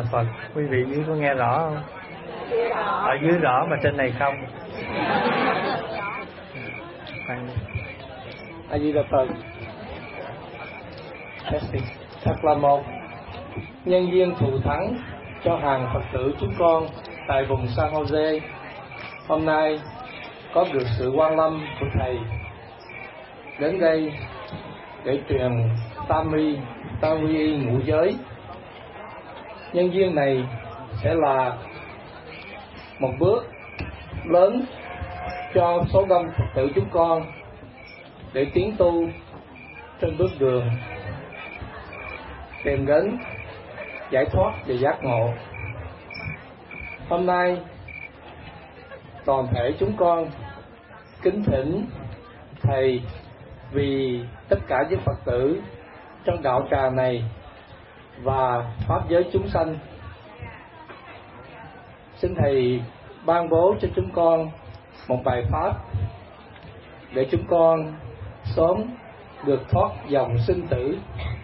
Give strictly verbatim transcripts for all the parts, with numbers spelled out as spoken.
Phật. Quý vị dưới có nghe rõ không? Ở dưới rõ mà trên này không. A Di Đà Phật. Thật là một nhân duyên thù thắng cho hàng Phật tử chúng con tại vùng San Jose. Hôm nay có được sự quan lâm của thầy đến đây để truyền tam mi tam quy y ngũ giới. Nhân duyên này sẽ là một bước lớn cho số đông Phật tử chúng con để tiến tu trên bước đường tìm đến giải thoát và giác ngộ. Hôm nay toàn thể chúng con kính thỉnh thầy vì tất cả những Phật tử trong đạo tràng này và pháp giới chúng sanh. Xin thầy ban bố cho chúng con một bài pháp để chúng con sớm được thoát dòng sinh tử,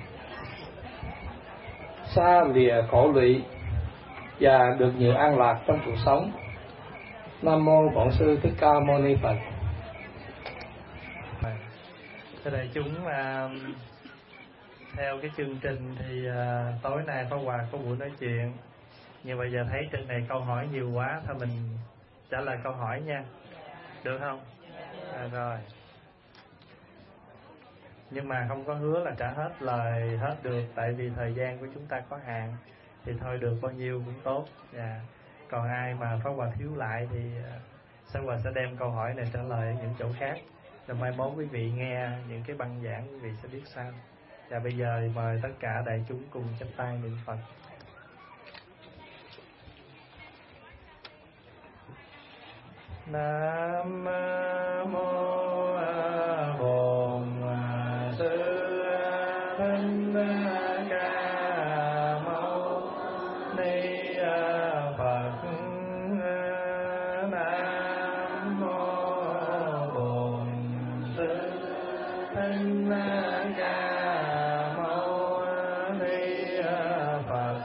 xa lìa khổ lụy và được nhiều an lạc trong cuộc sống. Nam mô Bổn Sư Thích Ca Mâu Ni Phật. Thưa đại chúng, uh, theo cái chương trình thì uh, tối nay Pháp Hòa có buổi nói chuyện, nhưng bây giờ thấy trên này câu hỏi nhiều quá, thôi mình trả lời câu hỏi nha, được không? À, rồi. Nhưng mà không có hứa là trả hết lời hết được, tại vì thời gian của chúng ta có hạn, thì thôi được bao nhiêu cũng tốt. Yeah. Còn ai mà Pháp Hòa thiếu lại thì Pháp Hòa sẽ đem câu hỏi này trả lời ở những chỗ khác. Rồi mai mốt quý vị nghe những cái băng giảng, quý vị sẽ biết sao. Và bây giờ mời tất cả đại chúng cùng chắp tay niệm Phật. Nam mô Bổn Sư Thích Ca Mâu Ni Phật. Nam mô Bổn Sư Thích Ca Mâu Ni Phật.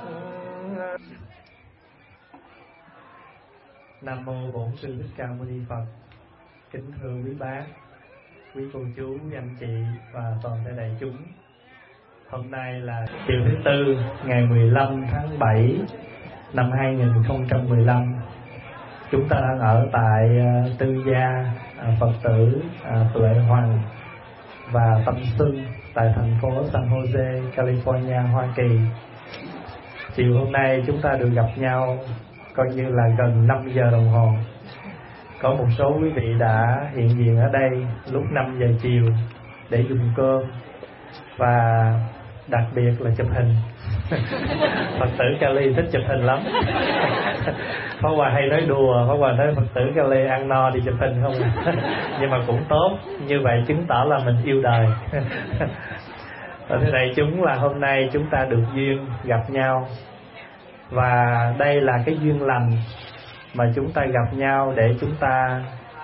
Nam mô Bổn Sư Thích Ca Mâu Ni Phật. Kính thưa quý bác, quý cô chú, anh chị và toàn thể đại chúng. Hôm nay là chiều thứ Tư, ngày mười lăm tháng bảy năm hai nghìn không trăm mười lăm. Chúng ta đang ở tại Tư Gia Phật tử Tuệ Hoàng và Tâm Xuân tại thành phố San Jose, California, Hoa Kỳ. Chiều hôm nay chúng ta được gặp nhau coi như là gần năm giờ đồng hồ. Có một số quý vị đã hiện diện ở đây lúc năm giờ chiều để dùng cơm, và đặc biệt là chụp hình. Phật tử Cali thích chụp hình lắm. Pháp Hòa hay nói đùa, Pháp Hòa nói Phật tử Cali ăn no đi chụp hình không. Nhưng mà cũng tốt, như vậy chứng tỏ là mình yêu đời. Và thế này chúng là hôm nay chúng ta được duyên gặp nhau, và đây là cái duyên lành mà chúng ta gặp nhau để chúng ta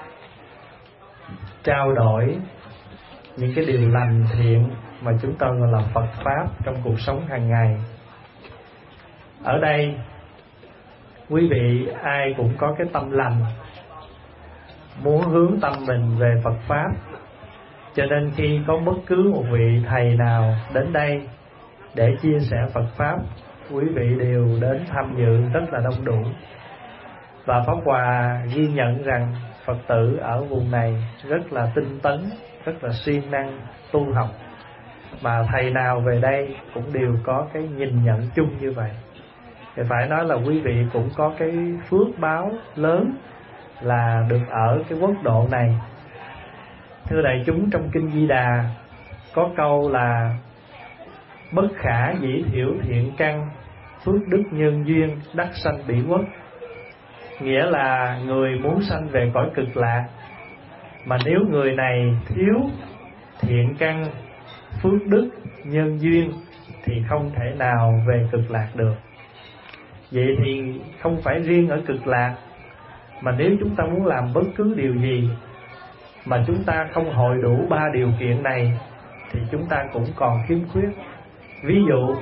trao đổi những cái điều lành thiện mà chúng ta gọi là Phật Pháp trong cuộc sống hàng ngày. Ở đây quý vị ai cũng có cái tâm lành, muốn hướng tâm mình về Phật Pháp, cho nên khi có bất cứ một vị thầy nào đến đây để chia sẻ Phật Pháp, quý vị đều đến tham dự rất là đông đủ. Và Pháp Hòa ghi nhận rằng Phật tử ở vùng này rất là tinh tấn, rất là siêng năng tu học, mà thầy nào về đây cũng đều có cái nhìn nhận chung như vậy. Thì phải nói là quý vị cũng có cái phước báo lớn là được ở cái quốc độ này. Thưa đại chúng, trong Kinh Di Đà có câu là bất khả dĩ thiểu thiện căn, phước đức nhân duyên, đắc sanh bỉ quốc. Nghĩa là người muốn sanh về cõi cực lạc, mà nếu người này thiếu thiện căn, phước đức, nhân duyên thì không thể nào về cực lạc được. Vậy thì không phải riêng ở cực lạc, mà nếu chúng ta muốn làm bất cứ điều gì mà chúng ta không hội đủ ba điều kiện này thì chúng ta cũng còn khiếm khuyết. Ví dụ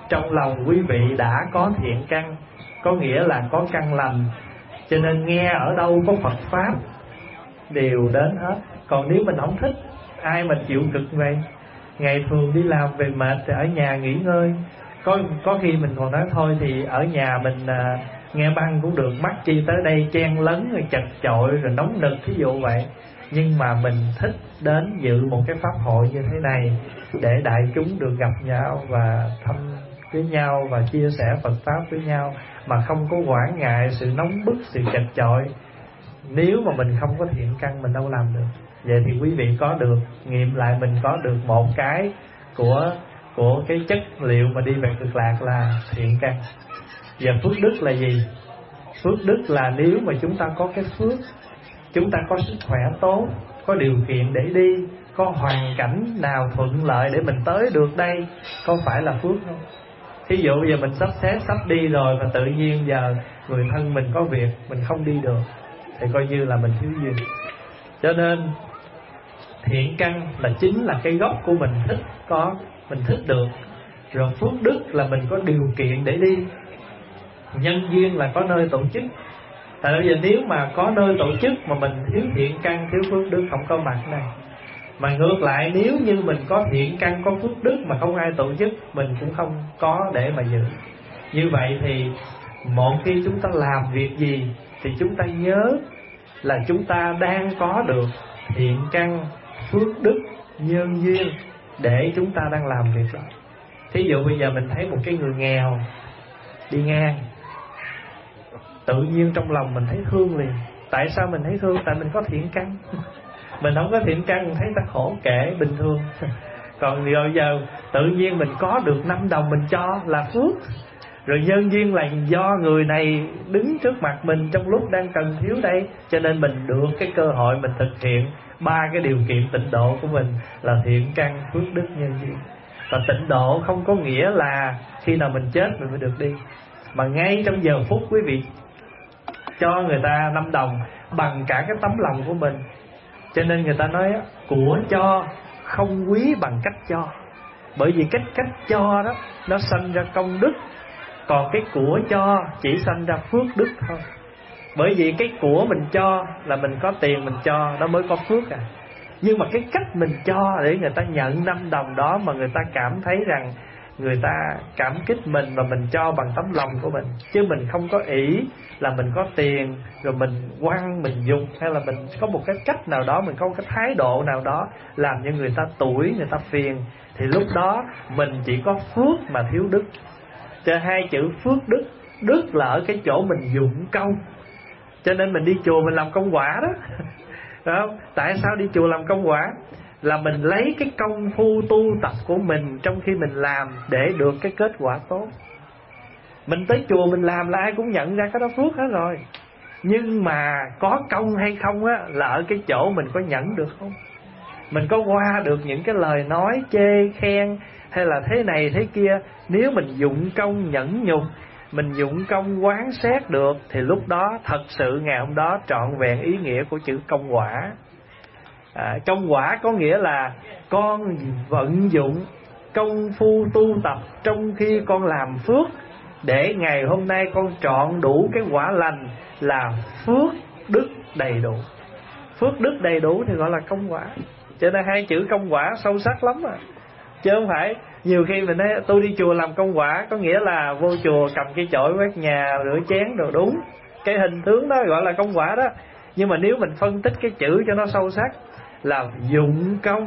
trong lòng quý vị đã có thiện căn, có nghĩa là có căn lành, cho nên nghe ở đâu có Phật Pháp đều đến hết. Còn nếu mình không thích, ai mà chịu cực vậy? Ngày thường đi làm về mệt thì ở nhà nghỉ ngơi. Có có khi mình còn nói thôi thì ở nhà mình à, nghe băng cũng được, mắc chi tới đây chen lấn rồi chật chội rồi nóng nực thí dụ vậy. Nhưng mà mình thích đến dự một cái pháp hội như thế này để đại chúng được gặp nhau và thăm với nhau và chia sẻ Phật Pháp với nhau, mà không có quản ngại sự nóng bức, sự chật chội. Nếu mà mình không có thiện căn mình đâu làm được. Vậy thì quý vị có được, nghiệm lại mình có được một cái của của cái chất liệu mà đi về cực lạc là thiện căn. Và phước đức là gì? Phước đức là nếu mà chúng ta có cái phước, chúng ta có sức khỏe tốt, có điều kiện để đi, có hoàn cảnh nào thuận lợi để mình tới được đây, có phải là phước không? Thí dụ bây giờ mình sắp xếp sắp đi rồi và tự nhiên giờ người thân mình có việc mình không đi được thì coi như là mình thiếu duyên. Cho nên thiện căn là chính là cái gốc của mình thích có, mình thích được. Rồi phước đức là mình có điều kiện để đi. Nhân duyên là có nơi tổ chức. Tại bây giờ nếu mà có nơi tổ chức mà mình thiếu thiện căn, thiếu phước đức không có mặt này. Mà ngược lại nếu như mình có thiện căn, có phước đức mà không ai tổ chức, mình cũng không có để mà giữ. Như vậy thì một khi chúng ta làm việc gì thì chúng ta nhớ là chúng ta đang có được thiện căn, phước đức, nhân duyên để chúng ta đang làm việc đó. Thí dụ bây giờ mình thấy một cái người nghèo đi ngang, tự nhiên trong lòng mình thấy thương liền. Tại sao mình thấy thương? Tại mình có thiện căn. Mình không có thiện căn mình thấy ta khổ kể bình thường. Còn rồi giờ tự nhiên mình có được năm đồng mình cho là phước. Rồi nhân duyên là do người này đứng trước mặt mình trong lúc đang cần thiếu đây, cho nên mình được cái cơ hội mình thực hiện ba cái điều kiện tịnh độ của mình là thiện căn, phước đức, nhân duyên. Và tịnh độ không có nghĩa là khi nào mình chết mình mới được đi, mà ngay trong giờ phút quý vị cho người ta năm đồng bằng cả cái tấm lòng của mình. Cho nên người ta nói của cho không quý bằng cách cho. Bởi vì cách cách cho đó nó sanh ra công đức, còn cái của cho chỉ sanh ra phước đức thôi. Bởi vì cái của mình cho là mình có tiền mình cho nó mới có phước à. Nhưng mà cái cách mình cho để người ta nhận năm đồng đó mà người ta cảm thấy rằng người ta cảm kích mình và mình cho bằng tấm lòng của mình, chứ mình không có ỷ là mình có tiền rồi mình quăng mình dùng, hay là mình có một cái cách nào đó, mình có một cái thái độ nào đó làm cho người ta tủi, người ta phiền, thì lúc đó mình chỉ có phước mà thiếu đức. Cho hai chữ phước đức, đức là ở cái chỗ mình dụng công. Cho nên mình đi chùa mình làm công quả đó. Đúng không? Tại sao đi chùa làm công quả? Là mình lấy cái công phu tu tập của mình trong khi mình làm để được cái kết quả tốt. Mình tới chùa mình làm là ai cũng nhận ra cái đó phước hết rồi. Nhưng mà có công hay không á là ở cái chỗ mình có nhẫn được không. Mình có qua được những cái lời nói chê khen hay là thế này thế kia. Nếu mình dụng công nhẫn nhục, mình dụng công quán xét được, thì lúc đó thật sự ngày hôm đó trọn vẹn ý nghĩa của chữ công quả. À, công quả có nghĩa là con vận dụng công phu tu tập trong khi con làm phước, để ngày hôm nay con trọn đủ cái quả lành là phước đức đầy đủ. Phước đức đầy đủ thì gọi là công quả. Cho nên hai chữ công quả sâu sắc lắm à. Chứ không phải nhiều khi mình nói tôi đi chùa làm công quả có nghĩa là vô chùa cầm cái chổi quét nhà rửa chén đồ, đúng. Cái hình tướng đó gọi là công quả đó. Nhưng mà nếu mình phân tích cái chữ cho nó sâu sắc là dụng công,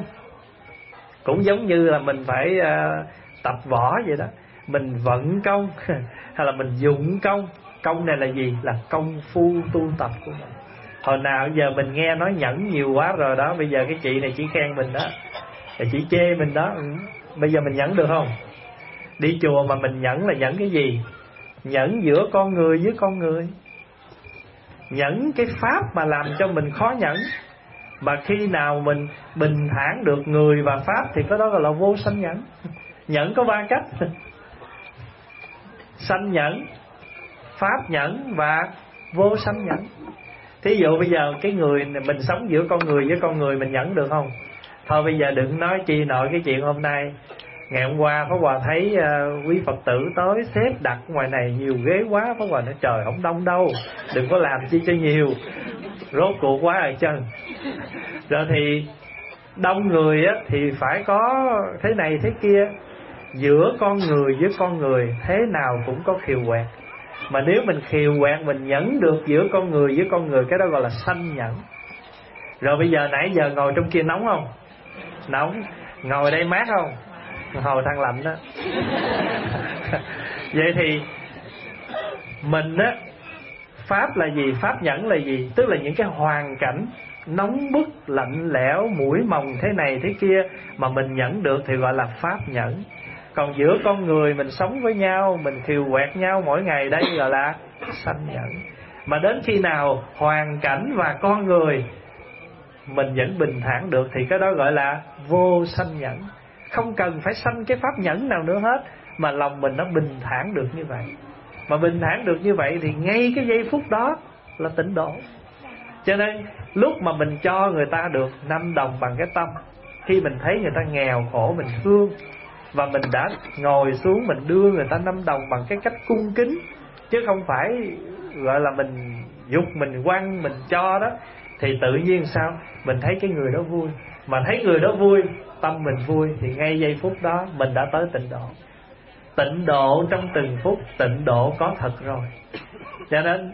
cũng giống như là mình phải uh, tập võ vậy đó. Mình vận công hay là mình dụng công. Công này là gì? Là công phu tu tập của mình. Hồi nào giờ mình nghe nói nhẫn nhiều quá rồi đó, bây giờ cái chị này chỉ khen mình đó, chỉ chê mình đó. Ừ. Bây giờ mình nhẫn được không? Đi chùa mà mình nhẫn là nhẫn cái gì? Nhẫn giữa con người với con người. Nhẫn cái pháp mà làm cho mình khó nhẫn. Mà khi nào mình bình thản được người và pháp thì cái đó gọi là vô sanh nhẫn. Nhẫn có ba cách: sanh nhẫn, pháp nhẫn và vô sanh nhẫn. Thí dụ bây giờ cái người mình sống giữa con người với con người mình nhẫn được không? Thôi bây giờ đừng nói chi nội cái chuyện hôm nay Ngày hôm qua Pháp Hòa thấy uh, quý Phật tử tới xếp đặt ngoài này nhiều ghế quá. Pháp Hòa nói trời không đông đâu, đừng có làm chi cho nhiều, rốt cuộc quá rồi chân. Rồi thì đông người á, thì phải có thế này thế kia. Giữa con người với con người thế nào cũng có khiêu quẹt. Mà nếu mình khiêu quẹt, mình nhẫn được giữa con người với con người, cái đó gọi là sanh nhẫn. Rồi bây giờ nãy giờ ngồi trong kia nóng không? Nóng. Ngồi đây mát không? Hồi than lạnh đó. Vậy thì mình á, pháp là gì? Pháp nhẫn là gì? Tức là những cái hoàn cảnh nóng bức, lạnh lẽo, mũi mồng thế này thế kia mà mình nhẫn được thì gọi là pháp nhẫn. Còn giữa con người mình sống với nhau, mình khiêu quẹt nhau mỗi ngày, đây gọi là sanh nhẫn. Mà đến khi nào hoàn cảnh và con người mình vẫn bình thản được thì cái đó gọi là vô sanh nhẫn. Không cần phải sanh cái pháp nhẫn nào nữa hết, mà lòng mình nó bình thản được như vậy. Mà bình thản được như vậy thì ngay cái giây phút đó là tịnh độ. Cho nên lúc mà mình cho người ta được năm đồng bằng cái tâm, khi mình thấy người ta nghèo khổ mình thương, và mình đã ngồi xuống mình đưa người ta năm đồng bằng cái cách cung kính, chứ không phải gọi là mình dục mình quăng mình cho đó, thì tự nhiên sao? Mình thấy cái người đó vui. Mà thấy người đó vui, tâm mình vui, thì ngay giây phút đó mình đã tới tịnh độ. Tịnh độ trong từng phút, tịnh độ có thật rồi. Cho nên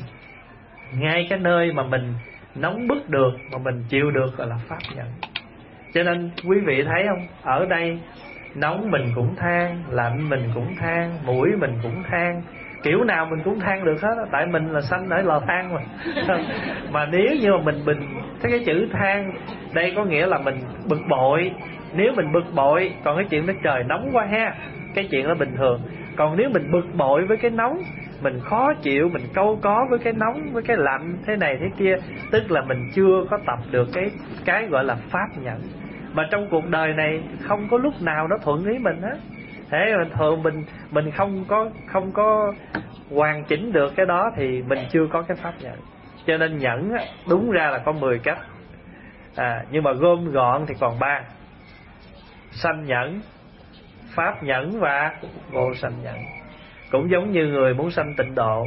ngay cái nơi mà mình nóng bức được, mà mình chịu được gọi là pháp nhận. Cho nên quý vị thấy không? Ở đây nóng mình cũng than, lạnh mình cũng than, mũi mình cũng than, kiểu nào mình cũng than được hết. Tại mình là sanh ở lò than mà. Mà nếu như mà mình bình, thấy cái chữ than đây có nghĩa là mình bực bội. Nếu mình bực bội, còn cái chuyện đó trời nóng quá ha, cái chuyện đó bình thường. Còn nếu mình bực bội với cái nóng, mình khó chịu, mình câu có với cái nóng, với cái lạnh thế này thế kia, tức là mình chưa có tập được cái cái gọi là pháp nhận. Mà trong cuộc đời này không có lúc nào nó thuận ý mình hết. Thế mà thường mình mình không có không có hoàn chỉnh được cái đó thì mình chưa có cái pháp nhận. Cho nên nhẫn á, đúng ra là có mười cách. À, nhưng mà gom gọn thì còn ba: sanh nhẫn, pháp nhẫn và vô sanh nhẫn. Cũng giống như người muốn sanh tịnh độ.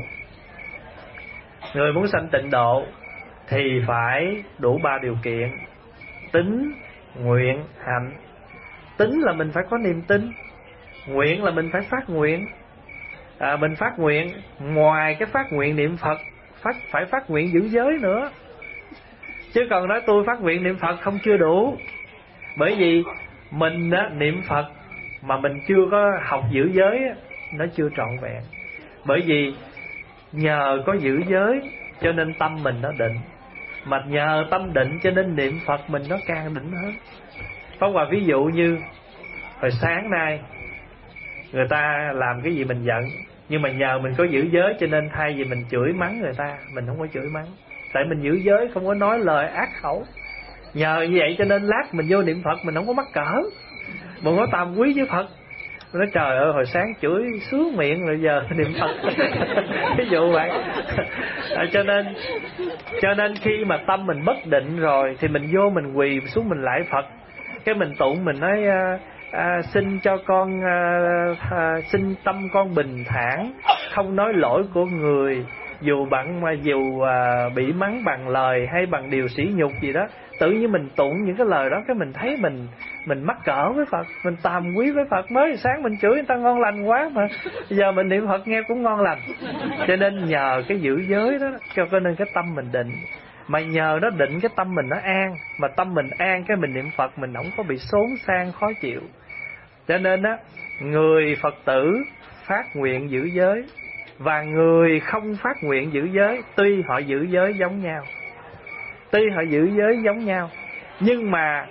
Người muốn sanh tịnh độ thì phải đủ ba điều kiện: tín, nguyện, hạnh. Tín là mình phải có niềm tin. Nguyện là mình phải phát nguyện. à, Mình phát nguyện, ngoài cái phát nguyện niệm Phật, phát, phải phát nguyện giữ giới nữa. Chứ còn nói tôi phát nguyện niệm Phật không chưa đủ. Bởi vì mình á, niệm Phật mà mình chưa có học giữ giới á, nó chưa trọn vẹn. Bởi vì nhờ có giữ giới cho nên tâm mình nó định, mà nhờ tâm định cho nên niệm Phật mình nó càng định hơn. Có qua ví dụ như hồi sáng nay người ta làm cái gì mình giận, nhưng mà nhờ mình có giữ giới cho nên thay vì mình chửi mắng người ta, mình không có chửi mắng. Tại mình giữ giới, không có nói lời ác khẩu. Nhờ như vậy cho nên lát mình vô niệm Phật mình không có mắc cỡ, mình có tàm quý với Phật. Mình nói trời ơi hồi sáng chửi sướng miệng rồi giờ niệm Phật. Ví dụ vậy. À, cho nên cho nên khi mà tâm mình bất định rồi thì mình vô mình quỳ xuống mình lạy Phật. Cái mình tụng mình nói à, à, xin cho con à, à, xin tâm con bình thản, không nói lỗi của người, dù bạn mà dù à, bị mắng bằng lời hay bằng điều sỉ nhục gì đó. Tự nhiên mình tụng những cái lời đó, cái mình thấy mình mình mắc cỡ với Phật, mình tàm quý với Phật. Mới sáng mình chửi người ta ngon lành quá mà giờ mình niệm Phật nghe cũng ngon lành. Cho nên nhờ cái giữ giới đó cho nên cái tâm mình định. Mà nhờ nó định cái tâm mình nó an. Mà tâm mình an cái mình niệm Phật mình không có bị xốn sang khó chịu. Cho nên á, người Phật tử phát nguyện giữ giới và người không phát nguyện giữ giới, tuy họ giữ giới giống nhau, tuy họ giữ giới giống nhau, nhưng mà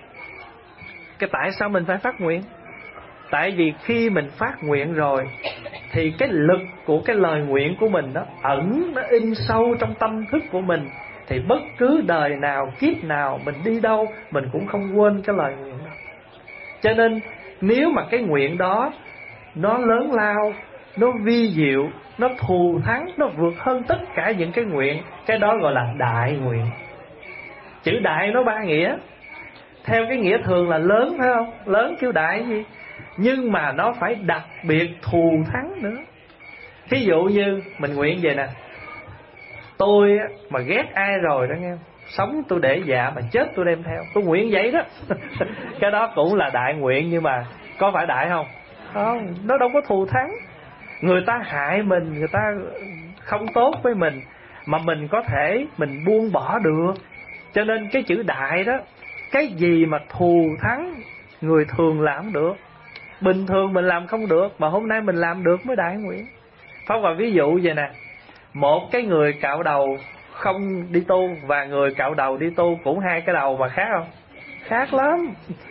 cái tại sao mình phải phát nguyện? Tại vì khi mình phát nguyện rồi thì cái lực của cái lời nguyện của mình nó ẩn, nó in sâu trong tâm thức của mình. Thì bất cứ đời nào, kiếp nào, mình đi đâu mình cũng không quên cái lời nguyện đó. Cho nên nếu mà cái nguyện đó nó lớn lao, nó vi diệu, nó thù thắng, nó vượt hơn tất cả những cái nguyện, cái đó gọi là đại nguyện. Chữ đại nó ba nghĩa. Theo cái nghĩa thường là lớn phải không? Lớn kêu đại gì? nhưng mà nó phải đặc biệt thù thắng nữa. Thí dụ như mình nguyện vậy nè: tôi mà ghét ai rồi đó nghe, sống tôi để dạ mà chết tôi đem theo. Tôi nguyện vậy đó. Cái đó cũng là đại nguyện, nhưng mà có phải đại không? Không, nó đâu có thù thắng. Người ta hại mình, người ta không tốt với mình, mà mình có thể mình buông bỏ được. Cho nên cái chữ đại đó, cái gì mà thù thắng người thường làm không được, bình thường mình làm không được, mà hôm nay mình làm được mới đại nguyện. Pháp Hòa ví dụ vậy nè: một cái người cạo đầu không đi tu và người cạo đầu đi tu, cũng hai cái đầu mà khác không? Khác lắm.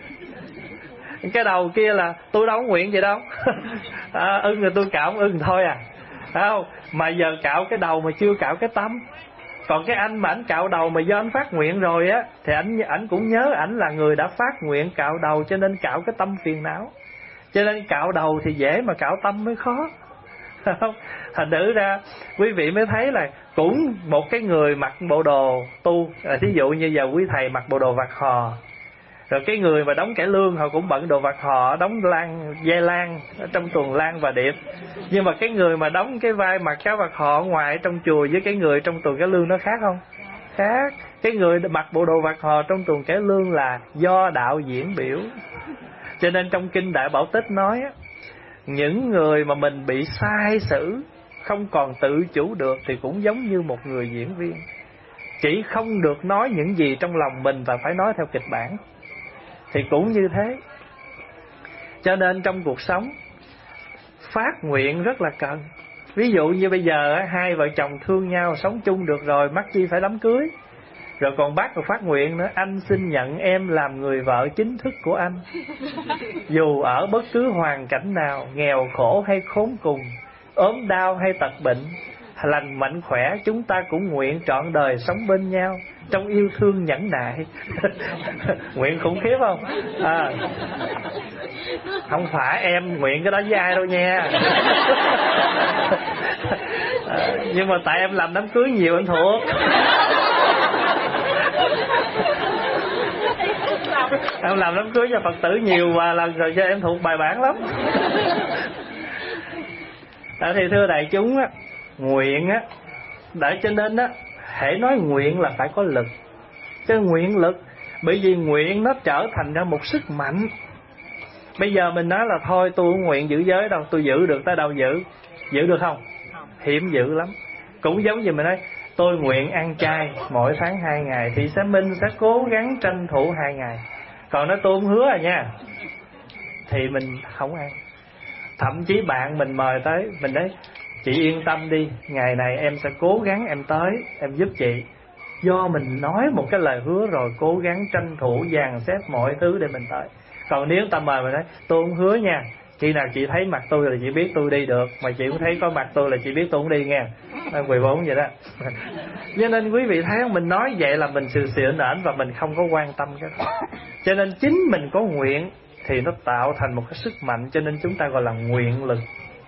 Cái đầu kia là tôi đâu có nguyện vậy đâu. À, ưng rồi tôi cạo, ưng thôi à. Phải không? Mà giờ cạo cái đầu mà chưa cạo cái tâm. Còn cái anh mà ảnh cạo đầu mà do ảnh phát nguyện rồi á, thì ảnh ảnh cũng nhớ ảnh là người đã phát nguyện cạo đầu, cho nên cạo cái tâm phiền não. Cho nên cạo đầu thì dễ mà cạo tâm mới khó. Không? Thành thử ra quý vị mới thấy là cũng một cái người mặc bộ đồ tu, à, thí dụ như giờ quý thầy mặc bộ đồ vạt hò, rồi cái người mà đóng cải lương họ cũng bận đồ vạt hò, đóng lan dây lan ở trong tuần lan và điệp. Nhưng mà cái người mà đóng cái vai mặc áo vạt hò ở ngoài trong chùa với cái người trong tuần cải lương nó khác không? Khác. Cái người mặc bộ đồ vạt hò trong tuần cải lương là do đạo diễn biểu. Cho nên trong kinh Đại Bảo Tích nói á, những người mà mình bị sai xử, không còn tự chủ được, thì cũng giống như một người diễn viên, chỉ không được nói những gì trong lòng mình và phải nói theo kịch bản. Thì cũng như thế. Cho nên trong cuộc sống, phát nguyện rất là cần. Ví dụ như bây giờ hai vợ chồng thương nhau, sống chung được rồi, mắc chi phải đám cưới. Rồi còn bác còn phát nguyện nữa: anh xin nhận em làm người vợ chính thức của anh, dù ở bất cứ hoàn cảnh nào, nghèo khổ hay khốn cùng, ốm đau hay tật bệnh, lành mạnh khỏe, chúng ta cũng nguyện trọn đời sống bên nhau trong yêu thương nhẫn nại. Nguyện khủng khiếp không? À, không phải em nguyện cái đó với ai đâu nha. À, nhưng mà tại em làm đám cưới nhiều anh thuộc. Em làm đám cưới cho Phật tử nhiều và lần rồi cho em thuộc bài bản lắm. À, thì thưa đại chúng á, nguyện á, để cho nên á, hễ nói nguyện là phải có lực. Chứ nguyện lực, bởi vì nguyện nó trở thành ra một sức mạnh. Bây giờ mình nói là thôi tôi không nguyện giữ giới đâu, tôi giữ được tới đâu giữ. Giữ được không? Hiểm dữ lắm. Cũng giống như mình nói tôi nguyện ăn chay mỗi tháng hai ngày, thì sẽ Minh sẽ cố gắng tranh thủ hai ngày. Còn nói tôi không hứa à nha, thì mình không ăn. Thậm chí bạn mình mời tới, mình nói chị yên tâm đi, ngày này em sẽ cố gắng em tới, em giúp chị. Do mình nói một cái lời hứa rồi, cố gắng tranh thủ dàn xếp mọi thứ để mình tới. Còn nếu ta mời mình nói tôi không hứa nha, khi nào chị thấy mặt tôi là chị biết tôi đi được, mà chị cũng thấy có mặt tôi là chị biết tôi không đi nha. mười bốn vậy đó. Cho nên quý vị thấy không, mình nói vậy là mình sự xịn nển và mình không có quan tâm cái đó. Cho nên chính mình có nguyện thì nó tạo thành một cái sức mạnh, cho nên chúng ta gọi là nguyện lực.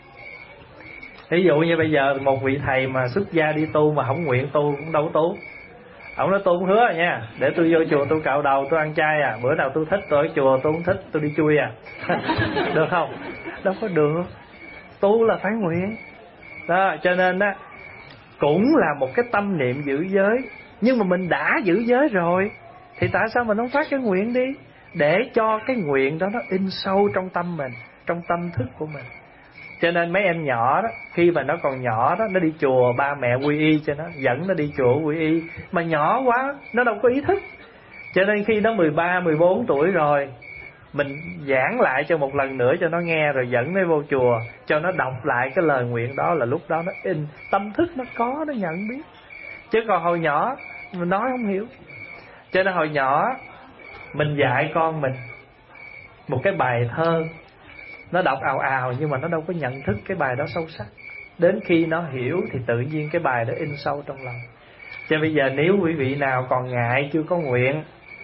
Ví dụ như bây giờ một vị thầy mà xuất gia đi tu mà không nguyện tu cũng đâu có tu. Ông nói tôi không hứa rồi nha, để tôi vô chùa tôi cạo đầu tôi ăn chay à, bữa nào tôi thích tôi ở chùa, tôi không thích tôi đi chui à. Được không? Đâu có được. Tu là phải nguyện đó. Cho nên á, cũng là một cái tâm niệm giữ giới. Nhưng mà mình đã giữ giới rồi thì tại sao mình không phát cái nguyện đi, để cho cái nguyện đó nó in sâu trong tâm mình, trong tâm thức của mình. Cho nên mấy em nhỏ đó, khi mà nó còn nhỏ đó, nó đi chùa ba mẹ quy y cho nó, dẫn nó đi chùa quy y, mà nhỏ quá nó đâu có ý thức. Cho nên khi nó mười ba, mười bốn tuổi rồi, mình giảng lại cho một lần nữa cho nó nghe, rồi dẫn nó vô chùa cho nó đọc lại cái lời nguyện đó, là lúc đó nó in, tâm thức nó có, nó nhận biết. Chứ còn hồi nhỏ mình nói không hiểu. Cho nên hồi nhỏ mình dạy con mình một cái bài thơ, nó đọc ào ào nhưng mà nó đâu có nhận thức cái bài đó sâu sắc. Đến khi nó hiểu thì tự nhiên cái bài đó in sâu trong lòng. Cho bây giờ nếu quý vị nào còn ngại chưa có nguyện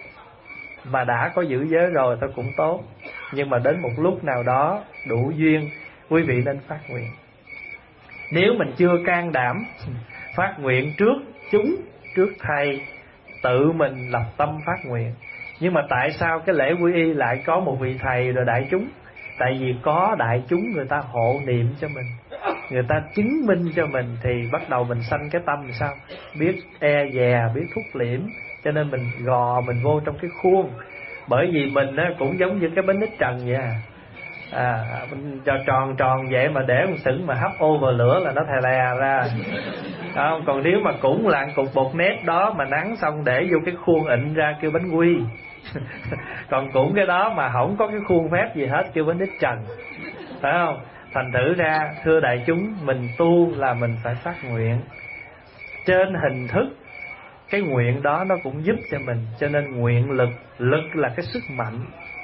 mà đã có giữ giới rồi thôi cũng tốt. Nhưng mà đến một lúc nào đó đủ duyên, quý vị nên phát nguyện. Nếu mình chưa can đảm phát nguyện trước chúng, trước thầy, tự mình lập tâm phát nguyện. Nhưng mà tại sao cái lễ quy y lại có một vị thầy rồi đại chúng? Tại vì có đại chúng người ta hộ niệm cho mình, người ta chứng minh cho mình, thì bắt đầu mình sanh cái tâm làm sao? Biết e dè, biết thúc liễm. Cho nên mình gò mình vô trong cái khuôn. Bởi vì mình á, cũng giống như cái bánh ít trần vậy à. À, mình tròn tròn vậy mà để một sửng mà hấp ô vào lửa là nó thè lè ra. À, còn nếu mà cũng là cục bột nếp đó mà nắng xong để vô cái khuôn ịn ra kêu bánh quy. Còn cũng cái đó mà không có cái khuôn phép gì hết kêu bánh ít trần. Phải không? Thành thử ra thưa đại chúng, mình tu là mình phải phát nguyện. Trên hình thức cái nguyện đó nó cũng giúp cho mình. Cho nên nguyện lực, lực là cái sức mạnh,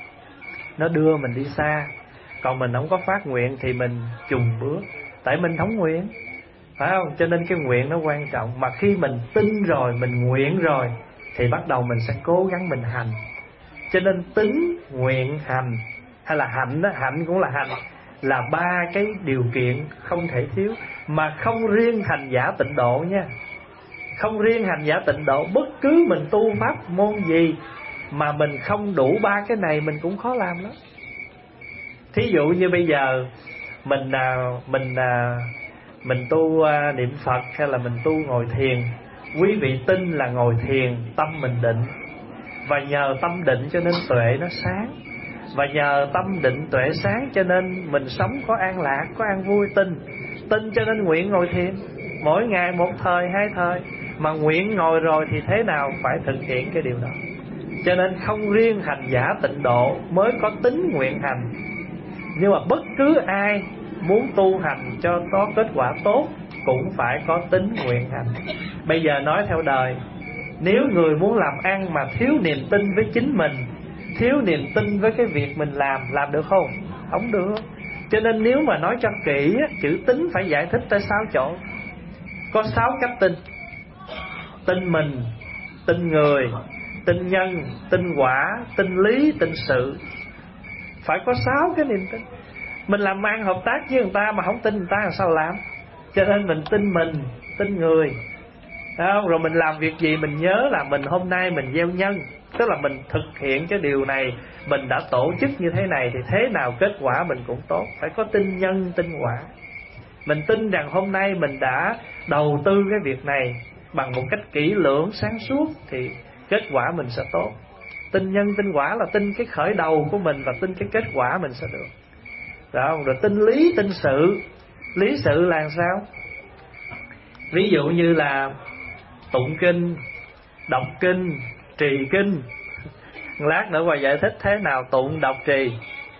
nó đưa mình đi xa. Còn mình không có phát nguyện thì mình chùng bước. Tại mình không nguyện, phải không? Cho nên cái nguyện nó quan trọng. Mà khi mình tin rồi, mình nguyện rồi, thì bắt đầu mình sẽ cố gắng mình hành. Cho nên tính, nguyện, hành, hay là hạnh đó, hạnh cũng là hành, là ba cái điều kiện không thể thiếu. Mà không riêng hành giả tịnh độ nha. Không riêng hành giả tịnh độ, bất cứ mình tu pháp môn gì mà mình không đủ ba cái này mình cũng khó làm lắm. Thí dụ như bây giờ mình mình mình tu niệm Phật hay là mình tu ngồi thiền, quý vị tin là ngồi thiền tâm mình định, và nhờ tâm định cho nên tuệ nó sáng, và nhờ tâm định tuệ sáng cho nên mình sống có an lạc, có an vui. Tin tin cho nên nguyện ngồi thiền mỗi ngày một thời hai thời. Mà nguyện ngồi rồi thì thế nào phải thực hiện cái điều đó. Cho nên không riêng hành giả tịnh độ mới có tính nguyện hành, nhưng mà bất cứ ai muốn tu hành cho có kết quả tốt cũng phải có tính nguyện hành. Bây giờ nói theo đời, nếu người muốn làm ăn mà thiếu niềm tin với chính mình, thiếu niềm tin với cái việc mình làm, làm được không? Không được. Cho nên nếu mà nói cho kỹ, chữ tính phải giải thích tới sáu chỗ. Có sáu cách tin. Tin mình, tin người, tin nhân, tin quả, tin lý, tin sự. Phải có sáu cái niềm tin. Mình làm ăn hợp tác với người ta mà không tin người ta làm sao làm. Cho nên mình tin mình, tin người. Không? Rồi mình làm việc gì mình nhớ là mình hôm nay mình gieo nhân. Tức là mình thực hiện cái điều này, mình đã tổ chức như thế này thì thế nào kết quả mình cũng tốt. Phải có tin nhân, tin quả. Mình tin rằng hôm nay mình đã đầu tư cái việc này bằng một cách kỹ lưỡng, sáng suốt thì kết quả mình sẽ tốt. Tin nhân, tin quả là tin cái khởi đầu của mình và tin cái kết quả mình sẽ được. Đó, rồi tin lý, tin sự. Lý sự là sao? Ví dụ như là tụng kinh, đọc kinh, trì kinh. Lát nữa qua giải thích thế nào tụng, đọc, trì.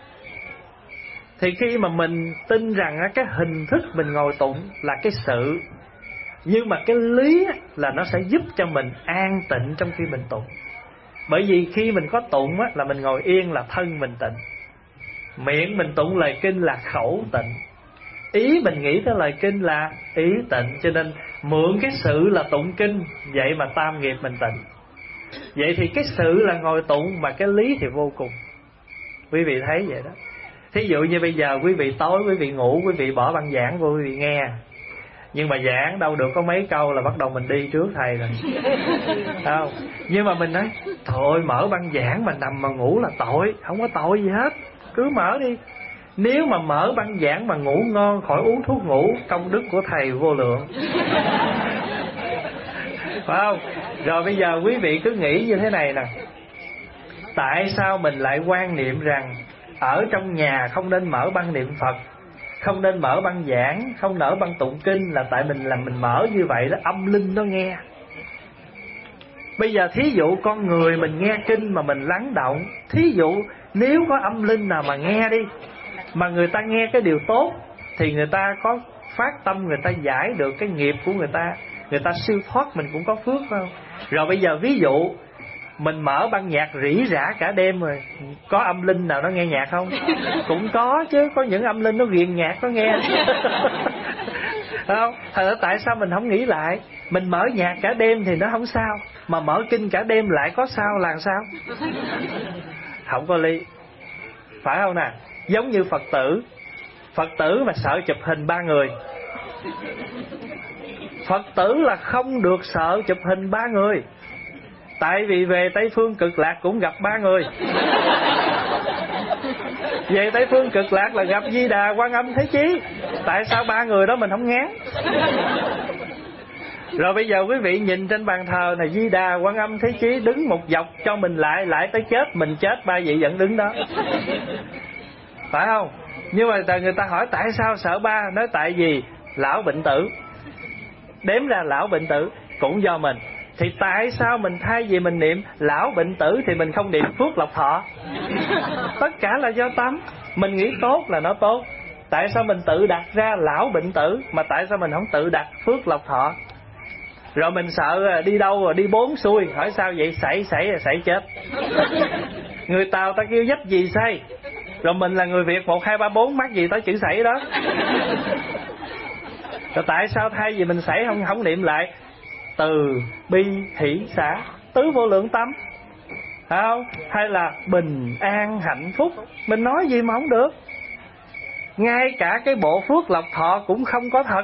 Thì khi mà mình tin rằng cái hình thức mình ngồi tụng là cái sự, nhưng mà cái lý là nó sẽ giúp cho mình an tịnh trong khi mình tụng. Bởi vì khi mình có tụng là mình ngồi yên là thân mình tịnh. Miệng mình tụng lời kinh là khẩu tịnh. Ý mình nghĩ tới lời kinh là ý tịnh. Cho nên mượn cái sự là tụng kinh, vậy mà tam nghiệp mình tịnh. Vậy thì cái sự là ngồi tụng, mà cái lý thì vô cùng. Quý vị thấy vậy đó. Thí dụ như bây giờ quý vị tối quý vị ngủ, quý vị bỏ băng giảng vô quý vị nghe. Nhưng mà giảng đâu được có mấy câu là bắt đầu mình đi trước thầy rồi. Không? Nhưng mà mình nói thôi mở băng giảng mà nằm mà ngủ là tội. Không có tội gì hết, cứ mở đi. Nếu mà mở băng giảng mà ngủ ngon, khỏi uống thuốc ngủ, công đức của thầy vô lượng. Phải không? Rồi bây giờ quý vị cứ nghĩ như thế này nè. Tại sao mình lại quan niệm rằng ở trong nhà không nên mở băng niệm Phật, không nên mở băng giảng, không nở băng tụng kinh? Là tại mình làm mình mở như vậy đó, âm linh nó nghe. Bây giờ thí dụ con người mình nghe kinh mà mình lắng động, thí dụ nếu có âm linh nào mà nghe đi, mà người ta nghe cái điều tốt, thì người ta có phát tâm, người ta giải được cái nghiệp của người ta, người ta siêu thoát, mình cũng có phước, phải không? Rồi bây giờ ví dụ mình mở băng nhạc rỉ rả cả đêm rồi, có âm linh nào nó nghe nhạc không? Cũng có chứ, có những âm linh nó ghiền nhạc nó nghe. Không? Thật tại sao mình không nghĩ lại? Mình mở nhạc cả đêm thì nó không sao, mà mở kinh cả đêm lại có sao là sao? Không có lý. Phải không nè? Giống như Phật tử. Phật tử mà sợ chụp hình ba người. Phật tử là không được sợ chụp hình ba người. Tại vì về Tây Phương Cực Lạc cũng gặp ba người. Về Tây Phương Cực Lạc là gặp Di Đà, Quan Âm, Thế Chí. Tại sao ba người đó mình không ngán? Rồi bây giờ quý vị nhìn trên bàn thờ này, Di Đà, Quan Âm, Thế Chí đứng một dọc cho mình lại, lại tới chết mình chết ba vị vẫn đứng đó, phải không? Nhưng mà người ta hỏi tại sao sợ ba, nói tại vì lão bệnh tử. Đếm ra lão bệnh tử cũng do mình. Thì tại sao mình thay vì mình niệm lão bệnh tử thì mình không niệm phước lộc thọ? Tất cả là do tâm. Mình nghĩ tốt là nó tốt. Tại sao mình tự đặt ra lão bệnh tử, mà tại sao mình không tự đặt phước lộc thọ? Rồi mình sợ đi đâu rồi đi bốn xuôi. Hỏi sao vậy? Xảy xảy là xảy chết. Người Tàu ta kêu dách gì say, rồi mình là người Việt một hai ba bốn mắc gì tới chữ xảy đó. Rồi tại sao thay vì mình xảy không không niệm lại từ bi hỷ xả tứ vô lượng tâm, phải không? Hay là bình an hạnh phúc, mình nói gì mà không được. Ngay cả cái bộ phước lộc thọ cũng không có thật.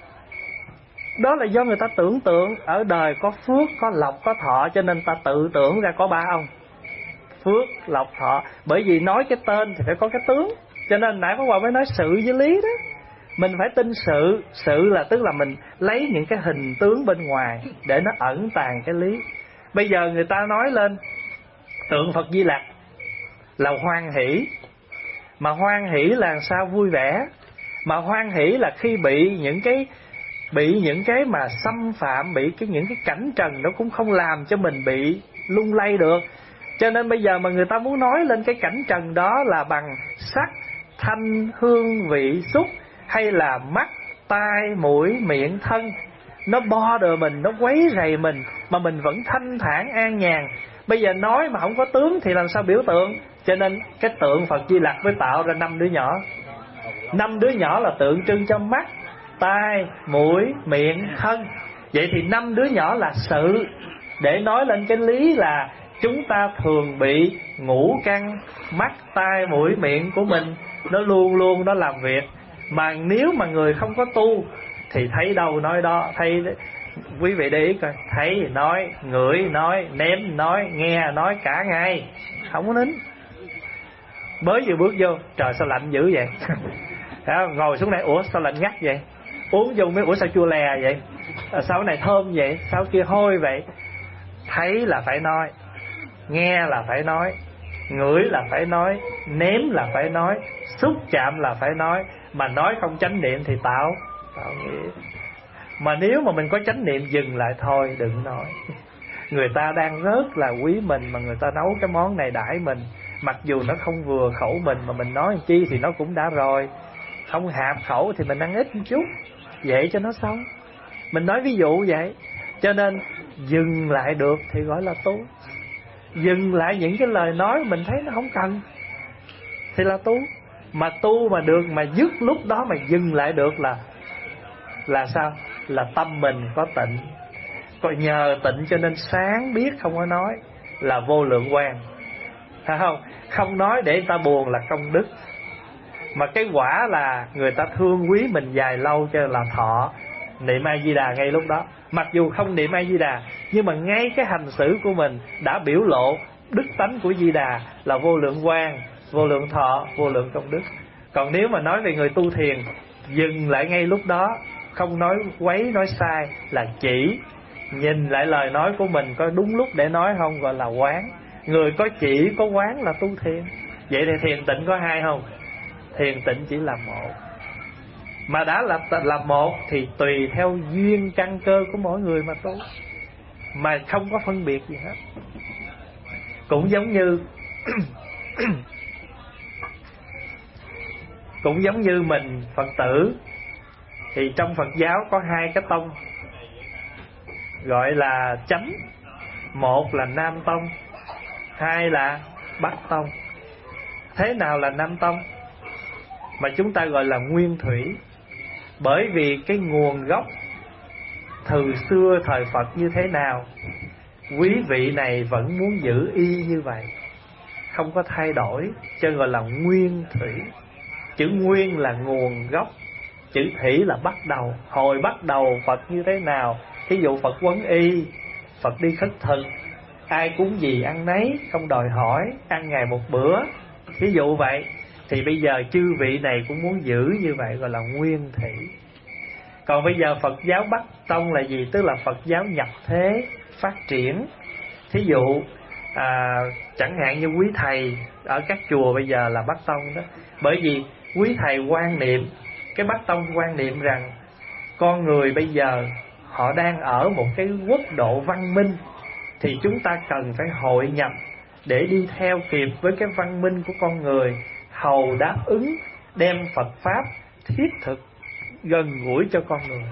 Đó là do người ta tưởng tượng ở đời có phước, có lộc, có thọ, cho nên ta tự tưởng ra có ba ông phước, lộc, thọ. Bởi vì nói cái tên thì phải có cái tướng. Cho nên nãy Pháp Hòa mới nói sự với lý đó. Mình phải tin sự. Sự là tức là mình lấy những cái hình tướng bên ngoài để nó ẩn tàng cái lý. Bây giờ người ta nói lên tượng Phật Di Lặc là hoan hỷ. Mà hoan hỷ là sao? Vui vẻ. Mà hoan hỷ là khi bị những cái Bị những cái mà xâm phạm, bị cái những cái cảnh trần nó cũng không làm cho mình bị lung lay được. Cho nên bây giờ mà người ta muốn nói lên cái cảnh trần đó là bằng sắc, thanh, hương, vị, xúc, hay là mắt, tai, mũi, miệng, thân, nó bother mình, nó quấy rầy mình, mà mình vẫn thanh thản an nhàn. Bây giờ nói mà không có tướng thì làm sao biểu tượng? Cho nên cái tượng Phật Di Lặc mới tạo ra năm đứa nhỏ. Năm đứa nhỏ là tượng trưng cho mắt, tai, mũi, miệng, thân. Vậy thì năm đứa nhỏ là sự, để nói lên cái lý là chúng ta thường bị ngũ căn mắt, tai, mũi, miệng của mình nó luôn luôn nó làm việc. Mà nếu mà người không có tu thì thấy đâu nói đó. Thấy quý vị để ý coi, thấy nói, ngửi nói, nếm nói, nghe nói cả ngày, không có nín. Mới vừa bước vô, trời sao lạnh dữ vậy. Ngồi xuống đây, ủa sao lạnh ngắt vậy? Uống vô mới, ủa sao chua lè vậy? À, sao cái này thơm vậy? Sao kia hôi vậy? Thấy là phải nói, nghe là phải nói, ngửi là phải nói, nếm là phải nói, xúc chạm là phải nói. Mà nói không chánh niệm thì tạo tạo nghĩa. Mà nếu mà mình có chánh niệm dừng lại thôi, đừng nói. Người ta đang rất là quý mình mà người ta nấu cái món này đãi mình, mặc dù nó không vừa khẩu mình, mà mình nói chi thì nó cũng đã rồi. Không hạp khẩu thì mình ăn ít một chút, vậy cho nó xong. Mình nói ví dụ vậy. Cho nên dừng lại được thì gọi là tu. Dừng lại những cái lời nói mình thấy nó không cần thì là tu. Mà tu mà được, mà dứt lúc đó mà dừng lại được là Là sao? Là tâm mình có tịnh. Còn nhờ tịnh cho nên sáng biết không có nói, là vô lượng quang. Phải không? Không nói để người ta buồn là công đức. Mà cái quả là người ta thương quý mình dài lâu cho nên là thọ. Niệm A Di Đà ngay lúc đó. Mặc dù không niệm A Di Đà, nhưng mà ngay cái hành xử của mình đã biểu lộ đức tánh của Di Đà là vô lượng quang, vô lượng thọ, vô lượng công đức. Còn nếu mà nói về người tu thiền, dừng lại ngay lúc đó, không nói quấy, nói sai, là chỉ. Nhìn lại lời nói của mình có đúng lúc để nói không, gọi là quán. Người có chỉ, có quán là tu thiền. Vậy thì thiền tịnh có hai không? Thiền tịnh chỉ là một. Mà đã là, là một thì tùy theo duyên căn cơ của mỗi người mà tu, mà không có phân biệt gì hết. Cũng giống như Cũng giống như mình Phật tử, thì trong Phật giáo có hai cái tông gọi là chánh. Một là Nam Tông, hai là Bắc Tông. Thế nào là Nam Tông? Mà chúng ta gọi là nguyên thủy. Bởi vì cái nguồn gốc từ xưa thời Phật như thế nào, quý vị này vẫn muốn giữ y như vậy, không có thay đổi, cho gọi là nguyên thủy. Chữ nguyên là nguồn gốc, chữ thủy là bắt đầu. Hồi bắt đầu Phật như thế nào? Thí dụ Phật quấn y, Phật đi khất thực, ai cúng gì ăn nấy, không đòi hỏi, ăn ngày một bữa, thí dụ vậy. Thì bây giờ chư vị này cũng muốn giữ như vậy, gọi là nguyên thủy. Còn bây giờ Phật giáo Bắc Tông là gì? Tức là Phật giáo nhập thế, phát triển. Thí dụ à, chẳng hạn như quý thầy ở các chùa bây giờ là Bắc Tông đó. Bởi vì quý thầy quan niệm, cái Bắc Tông quan niệm rằng con người bây giờ họ đang ở một cái quốc độ văn minh, thì chúng ta cần phải hội nhập để đi theo kịp với cái văn minh của con người, hầu đáp ứng, đem Phật Pháp thiết thực gần gũi cho con người.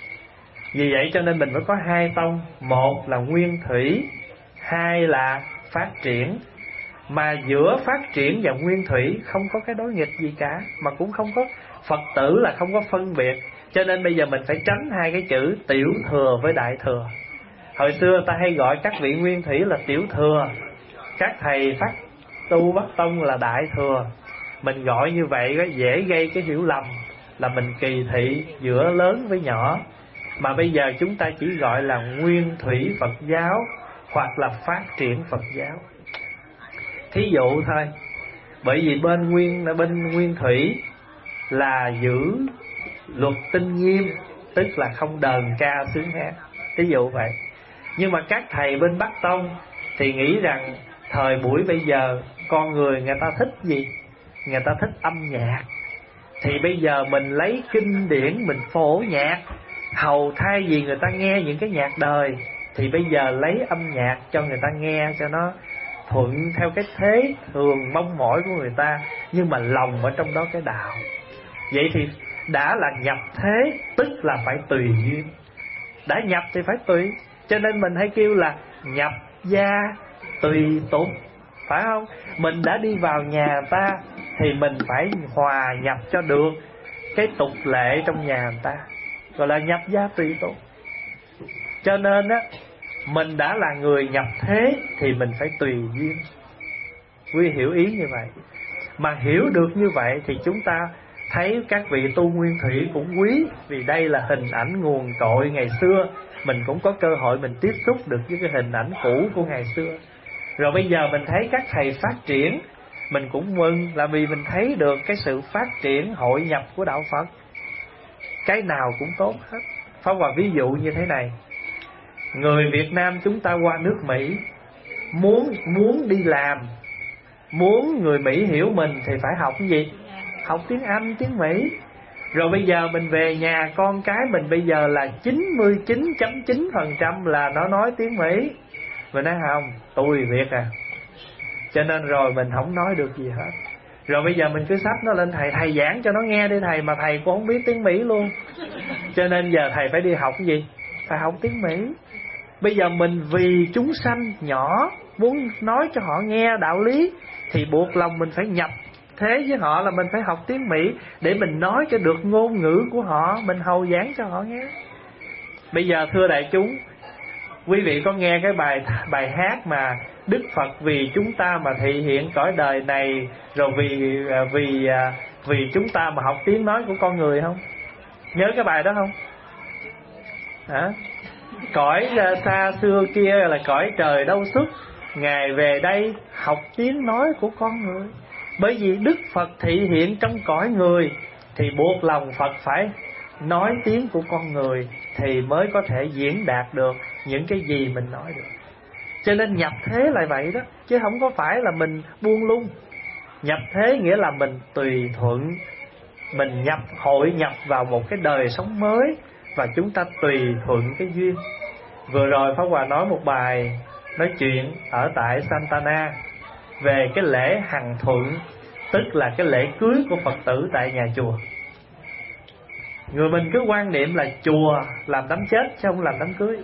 Vì vậy cho nên mình mới có hai tông, một là nguyên thủy, hai là phát triển. Mà giữa phát triển và nguyên thủy không có cái đối nghịch gì cả, mà cũng không có, Phật tử là không có phân biệt. Cho nên bây giờ mình phải tránh hai cái chữ tiểu thừa với đại thừa. Hồi xưa ta hay gọi các vị nguyên thủy là tiểu thừa, các thầy phát tu Bắc Tông là đại thừa. Mình gọi như vậy dễ gây cái hiểu lầm là mình kỳ thị giữa lớn với nhỏ. Mà bây giờ chúng ta chỉ gọi là nguyên thủy Phật giáo hoặc là phát triển Phật giáo. Thí dụ thôi, bởi vì bên nguyên bên nguyên thủy là giữ luật tinh nghiêm, tức là không đờn ca sướng hát, thí dụ vậy. Nhưng mà các thầy bên Bắc Tông thì nghĩ rằng thời buổi bây giờ con người người ta thích gì? Người ta thích âm nhạc. Thì bây giờ mình lấy kinh điển mình phổ nhạc, hầu thay vì người ta nghe những cái nhạc đời, thì bây giờ lấy âm nhạc cho người ta nghe cho nó thuận theo cái thế thường mong mỏi của người ta, nhưng mà lòng ở trong đó cái đạo. Vậy thì đã là nhập thế, tức là phải tùy duyên. Đã nhập thì phải tùy. Cho nên mình hay kêu là nhập gia tùy tục, phải không? Mình đã đi vào nhà người ta thì mình phải hòa nhập cho được cái tục lệ trong nhà người ta, gọi là nhập gia tùy tục. Cho nên á, mình đã là người nhập thế thì mình phải tùy duyên. Quý hiểu ý như vậy. Mà hiểu được như vậy thì chúng ta thấy các vị tu nguyên thủy cũng quý, vì đây là hình ảnh nguồn cội ngày xưa. Mình cũng có cơ hội mình tiếp xúc được với cái hình ảnh cũ của ngày xưa. Rồi bây giờ mình thấy các thầy phát triển, mình cũng mừng, là vì mình thấy được cái sự phát triển hội nhập của đạo Phật. Cái nào cũng tốt hết. Pháp Hòa ví dụ như thế này. Người Việt Nam chúng ta qua nước Mỹ, Muốn muốn đi làm, muốn người Mỹ hiểu mình thì phải học cái gì? Học tiếng Anh, tiếng Mỹ. Rồi bây giờ mình về nhà, con cái mình bây giờ là chín mươi chín phẩy chín phần trăm là nó nói tiếng Mỹ. Mình nói không, tôi Việt à. Cho nên rồi mình không nói được gì hết. Rồi bây giờ mình cứ xách nó lên thầy, thầy giảng cho nó nghe đi thầy, mà thầy cũng không biết tiếng Mỹ luôn. Cho nên giờ thầy phải đi học cái gì? Phải học tiếng Mỹ. Bây giờ mình vì chúng sanh nhỏ, muốn nói cho họ nghe đạo lý, thì buộc lòng mình phải nhập thế với họ, là mình phải học tiếng Mỹ để mình nói cho được ngôn ngữ của họ, mình hầu giảng cho họ nghe. Bây giờ thưa đại chúng, quý vị có nghe cái bài bài hát mà Đức Phật vì chúng ta mà thị hiện cõi đời này, rồi vì vì vì chúng ta mà học tiếng nói của con người không? Nhớ cái bài đó không? Hả? Cõi xa xưa kia là cõi trời đâu xuất, Ngài về đây học tiếng nói của con người. Bởi vì Đức Phật thị hiện trong cõi người, thì buộc lòng Phật phải nói tiếng của con người, thì mới có thể diễn đạt được những cái gì mình nói được. Cho nên nhập thế là vậy đó, chứ không có phải là mình buông lung. Nhập thế nghĩa là mình tùy thuận, mình nhập hội nhập vào một cái đời sống mới, và chúng ta tùy thuận cái duyên. Vừa rồi Pháp Hòa nói một bài nói chuyện ở tại Santana về cái lễ hằng thuận, tức là cái lễ cưới của Phật tử tại nhà chùa. Người mình cứ quan niệm là chùa làm đám chết chứ không làm đám cưới.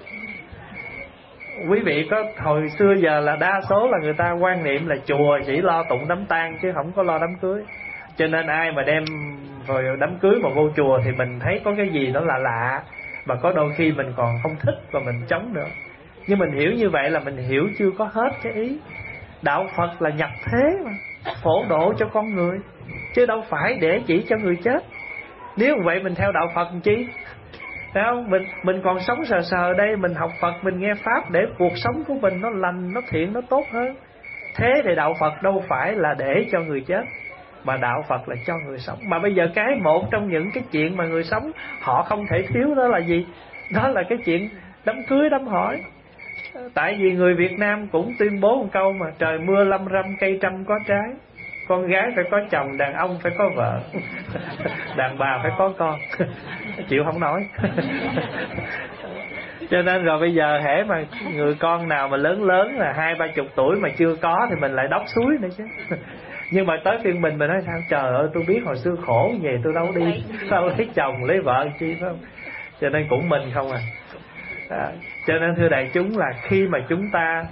Quý vị có hồi xưa giờ là đa số là người ta quan niệm là chùa chỉ lo tụng đám tang chứ không có lo đám cưới. Cho nên ai mà đem rồi đám cưới mà vô chùa thì mình thấy có cái gì đó là lạ, và có đôi khi mình còn không thích và mình chống nữa. Nhưng mình hiểu như vậy là mình hiểu chưa có hết cái ý. Đạo Phật là nhập thế mà, phổ độ cho con người, chứ đâu phải để chỉ cho người chết. Nếu vậy mình theo đạo Phật làm chi? Thấy không? Mình, mình còn sống sờ sờ đây, mình học Phật, mình nghe Pháp để cuộc sống của mình nó lành, nó thiện, nó tốt hơn. Thế thì đạo Phật đâu phải là để cho người chết. mà đạo Phật là cho người sống. Mà bây giờ cái một trong những cái chuyện mà người sống họ không thể thiếu đó là gì? Đó là cái chuyện đám cưới đám hỏi. Tại vì người Việt Nam cũng tuyên bố một câu mà: trời mưa lâm râm cây trăm có trái, con gái phải có chồng, đàn ông phải có vợ, đàn bà phải có con. Chịu không nói. Cho nên rồi bây giờ hễ mà người con nào mà lớn lớn là hai ba chục tuổi mà chưa có thì mình lại đốc suối nữa chứ. Nhưng mà tới phiên mình mình nói sao trời ơi, tôi biết hồi xưa khổ về tôi đâu đi đâu lấy chồng lấy vợ chi, phải không? Cho nên cũng mình không à. À, cho nên thưa đại chúng là khi mà chúng ta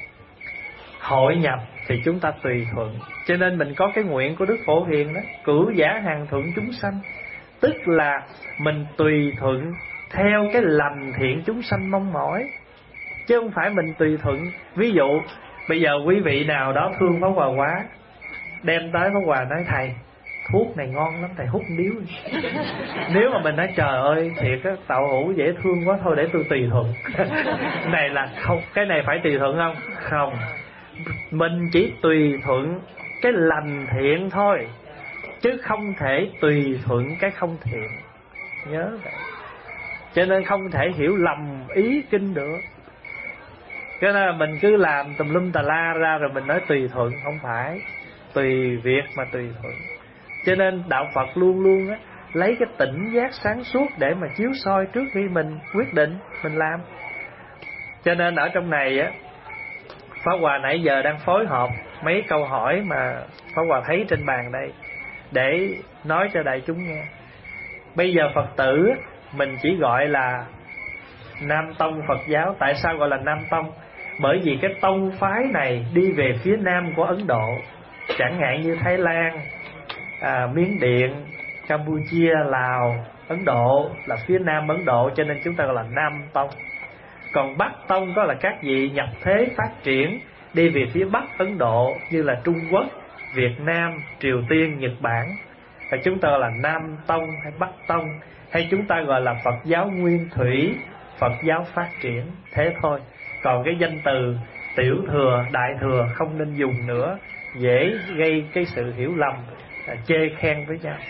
hội nhập thì chúng ta tùy thuận. Cho nên mình có cái nguyện của Đức Phổ Hiền đó: cửu giả hàng thuận chúng sanh. Tức là mình tùy thuận theo cái lành thiện chúng sanh mong mỏi, chứ không phải mình tùy thuận. Ví dụ bây giờ quý vị nào đó thương Pháp Hòa quá, đem tới Pháp Hòa nói: thầy thuốc này ngon lắm, thầy hút điếu. Nếu mà mình nói trời ơi thiệt á, tạo hữu dễ thương quá, thôi để tôi tùy thuận. Này là không, cái này phải tùy thuận không? Không. Mình chỉ tùy thuận cái lành thiện thôi, chứ không thể tùy thuận cái không thiện. Nhớ vậy. Cho nên không thể hiểu lầm ý kinh được. Cho nên là mình cứ làm tùm lum tà la ra rồi mình nói tùy thuận. Không phải. Tùy việc mà tùy thuận. Cho nên đạo Phật luôn luôn á, lấy cái tỉnh giác sáng suốt để mà chiếu soi trước khi mình quyết định mình làm. Cho nên ở trong này á, Pháp Hòa nãy giờ đang phối hợp mấy câu hỏi mà Pháp Hòa thấy trên bàn đây để nói cho đại chúng nghe. Bây giờ Phật tử mình chỉ gọi là Nam Tông Phật giáo. Tại sao gọi là Nam Tông? Bởi vì cái tông phái này đi về phía nam của Ấn Độ, chẳng hạn như Thái Lan, à, Miến Điện, Campuchia, Lào, Ấn Độ là phía nam Ấn Độ, cho nên chúng ta gọi là Nam Tông. Còn Bắc Tông có là các vị nhập thế phát triển đi về phía Bắc Ấn Độ như là Trung Quốc, Việt Nam, Triều Tiên, Nhật Bản, và chúng ta gọi là Nam Tông hay Bắc Tông. Hay chúng ta gọi là Phật giáo nguyên thủy, Phật giáo phát triển, thế thôi. Còn cái danh từ tiểu thừa, đại thừa không nên dùng nữa, dễ gây cái sự hiểu lầm, chê khen với nhau.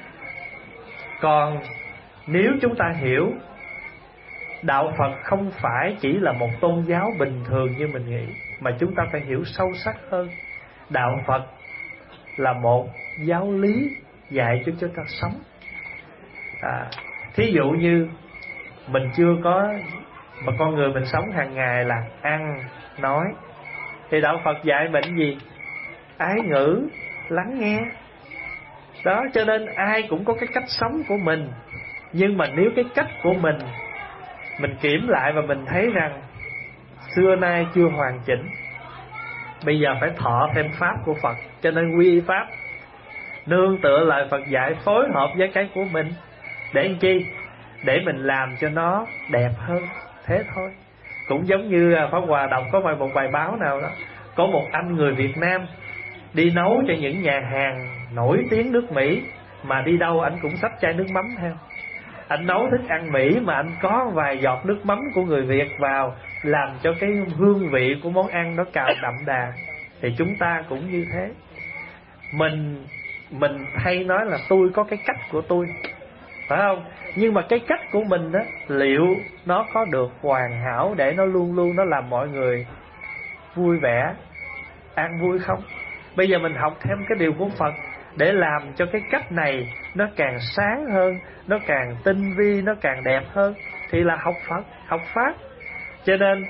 Còn nếu chúng ta hiểu đạo Phật không phải chỉ là một tôn giáo bình thường như mình nghĩ, mà chúng ta phải hiểu sâu sắc hơn. Đạo Phật là một giáo lý dạy cho chúng ta sống. À, thí dụ như mình chưa có, mà con người mình sống hàng ngày là ăn, nói, thì đạo Phật dạy mình gì? Ái ngữ, lắng nghe. Đó, cho nên ai cũng có cái cách sống của mình. Nhưng mà nếu cái cách của mình mình kiểm lại và mình thấy rằng xưa nay chưa hoàn chỉnh, bây giờ phải thọ thêm pháp của Phật. Cho nên quy y pháp, nương tựa lời Phật dạy, phối hợp với cái của mình. Để làm chi? Để mình làm cho nó đẹp hơn. Thế thôi. Cũng giống như Pháp Hòa đọc có một bài báo nào đó, có một anh người Việt Nam đi nấu cho những nhà hàng nổi tiếng nước Mỹ, mà đi đâu anh cũng xách chai nước mắm theo. Anh nấu thức ăn Mỹ mà anh có vài giọt nước mắm của người Việt vào, làm cho cái hương vị của món ăn nó càng đậm đà. Thì chúng ta cũng như thế. Mình Mình hay nói là tôi có cái cách của tôi, phải không? Nhưng mà cái cách của mình đó, liệu nó có được hoàn hảo để nó luôn luôn nó làm mọi người vui vẻ, an vui không? Bây giờ mình học thêm cái điều của Phật để làm cho cái cách này nó càng sáng hơn, nó càng tinh vi, nó càng đẹp hơn, thì là học Phật, học Pháp. Cho nên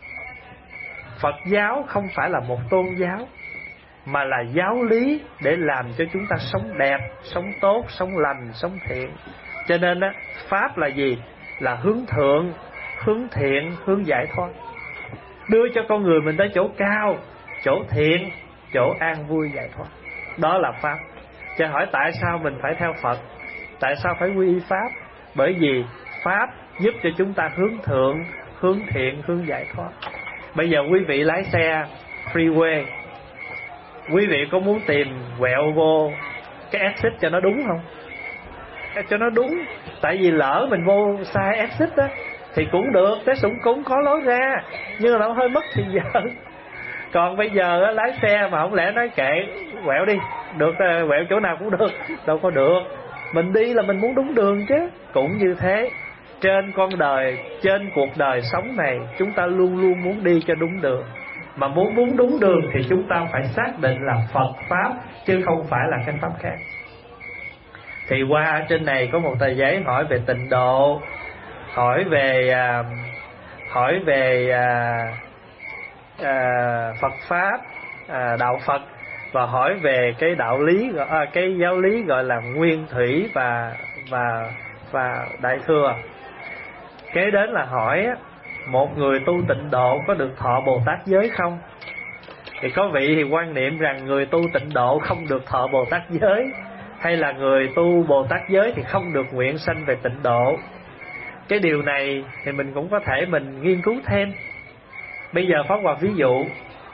Phật giáo không phải là một tôn giáo, mà là giáo lý để làm cho chúng ta sống đẹp, sống tốt, sống lành, sống thiện. Cho nên á, Pháp là gì? Là hướng thượng, hướng thiện, hướng giải thoát, đưa cho con người mình tới chỗ cao, chỗ thiện, chỗ an vui giải thoát. Đó là Pháp. Cho hỏi tại sao mình phải theo Phật? Tại sao phải quy y Pháp? Bởi vì Pháp giúp cho chúng ta hướng thượng, hướng thiện, hướng giải thoát. Bây giờ quý vị lái xe freeway, quý vị có muốn tìm quẹo vô cái exit cho nó đúng không? Cho nó đúng. Tại vì lỡ mình vô sai exit á thì cũng được, té sủng cũng có lối ra, nhưng mà nó hơi mất thì giờ. Còn bây giờ á, lái xe mà không lẽ nói kệ, quẹo đi, được, quẹo chỗ nào cũng được. Đâu có được. Mình đi là mình muốn đúng đường chứ. Cũng như thế, trên con đời, trên cuộc đời sống này, chúng ta luôn luôn muốn đi cho đúng đường. Mà muốn muốn đúng đường thì chúng ta phải xác định là Phật Pháp, chứ không phải là cái Pháp khác. Thì qua trên này có một tờ giấy hỏi về tịnh độ, hỏi về à, hỏi về à, à, Phật Pháp, à, đạo Phật, và hỏi về cái đạo lý, à, cái giáo lý gọi là nguyên thủy và và và đại thừa. Kế đến là hỏi một người tu tịnh độ có được thọ Bồ Tát giới không? Thì có vị thì quan niệm rằng người tu tịnh độ không được thọ Bồ Tát giới, hay là người tu Bồ Tát giới thì không được nguyện sanh về tịnh độ. Cái điều này thì mình cũng có thể mình nghiên cứu thêm. Bây giờ Pháp Hòa ví dụ,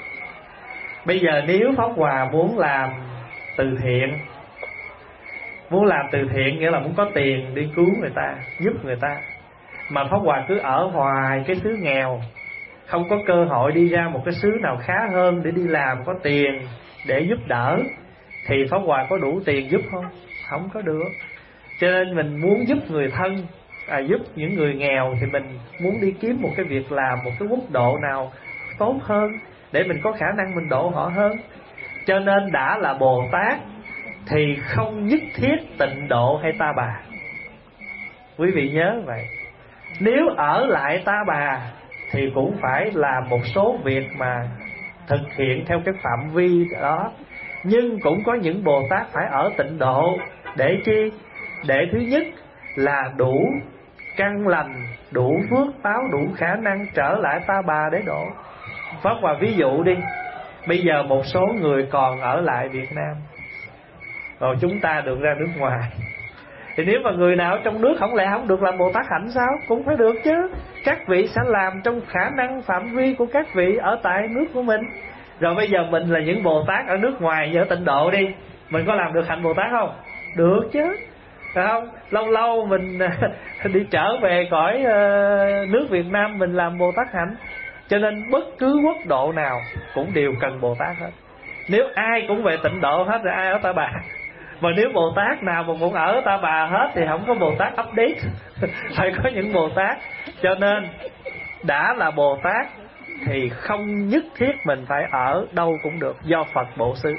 bây giờ nếu Pháp Hòa muốn làm từ thiện, muốn làm từ thiện nghĩa là muốn có tiền đi cứu người ta, giúp người ta, mà Pháp Hòa cứ ở hoài cái xứ nghèo, không có cơ hội đi ra một cái xứ nào khá hơn để đi làm có tiền để giúp đỡ, thì Pháp Hòa có đủ tiền giúp không? Không có được. Cho nên mình muốn giúp người thân, à, giúp những người nghèo, thì mình muốn đi kiếm một cái việc làm, một cái quốc độ nào tốt hơn để mình có khả năng mình độ họ hơn. Cho nên đã là Bồ Tát thì không nhất thiết tịnh độ hay ta bà. Quý vị nhớ vậy. Nếu ở lại ta bà thì cũng phải làm một số việc mà thực hiện theo cái phạm vi đó. Nhưng cũng có những Bồ Tát phải ở tịnh độ. Để chi? Để thứ nhất là đủ căn lành, đủ phước báo, đủ khả năng trở lại ta bà để độ. Pháp Hòa ví dụ đi. Bây giờ một số người còn ở lại Việt Nam, rồi chúng ta được ra nước ngoài, thì nếu mà người nào ở trong nước không lẽ không được làm Bồ Tát hạnh sao? Cũng phải được chứ. Các vị sẽ làm trong khả năng phạm vi của các vị ở tại nước của mình. Rồi bây giờ mình là những Bồ Tát ở nước ngoài, ở tịnh độ đi, mình có làm được hạnh Bồ Tát không? Được chứ, phải không? Lâu lâu mình đi trở về cõi nước Việt Nam, mình làm Bồ Tát hạnh. Cho nên bất cứ quốc độ nào cũng đều cần Bồ Tát hết. Nếu ai cũng về tịnh độ hết rồi ai ở ta bà? Mà nếu Bồ Tát nào mà cũng ở ta bà hết thì không có Bồ Tát update. Phải có những Bồ Tát. Cho nên đã là Bồ Tát thì không nhất thiết mình phải ở đâu cũng được, do Phật bổ xứ.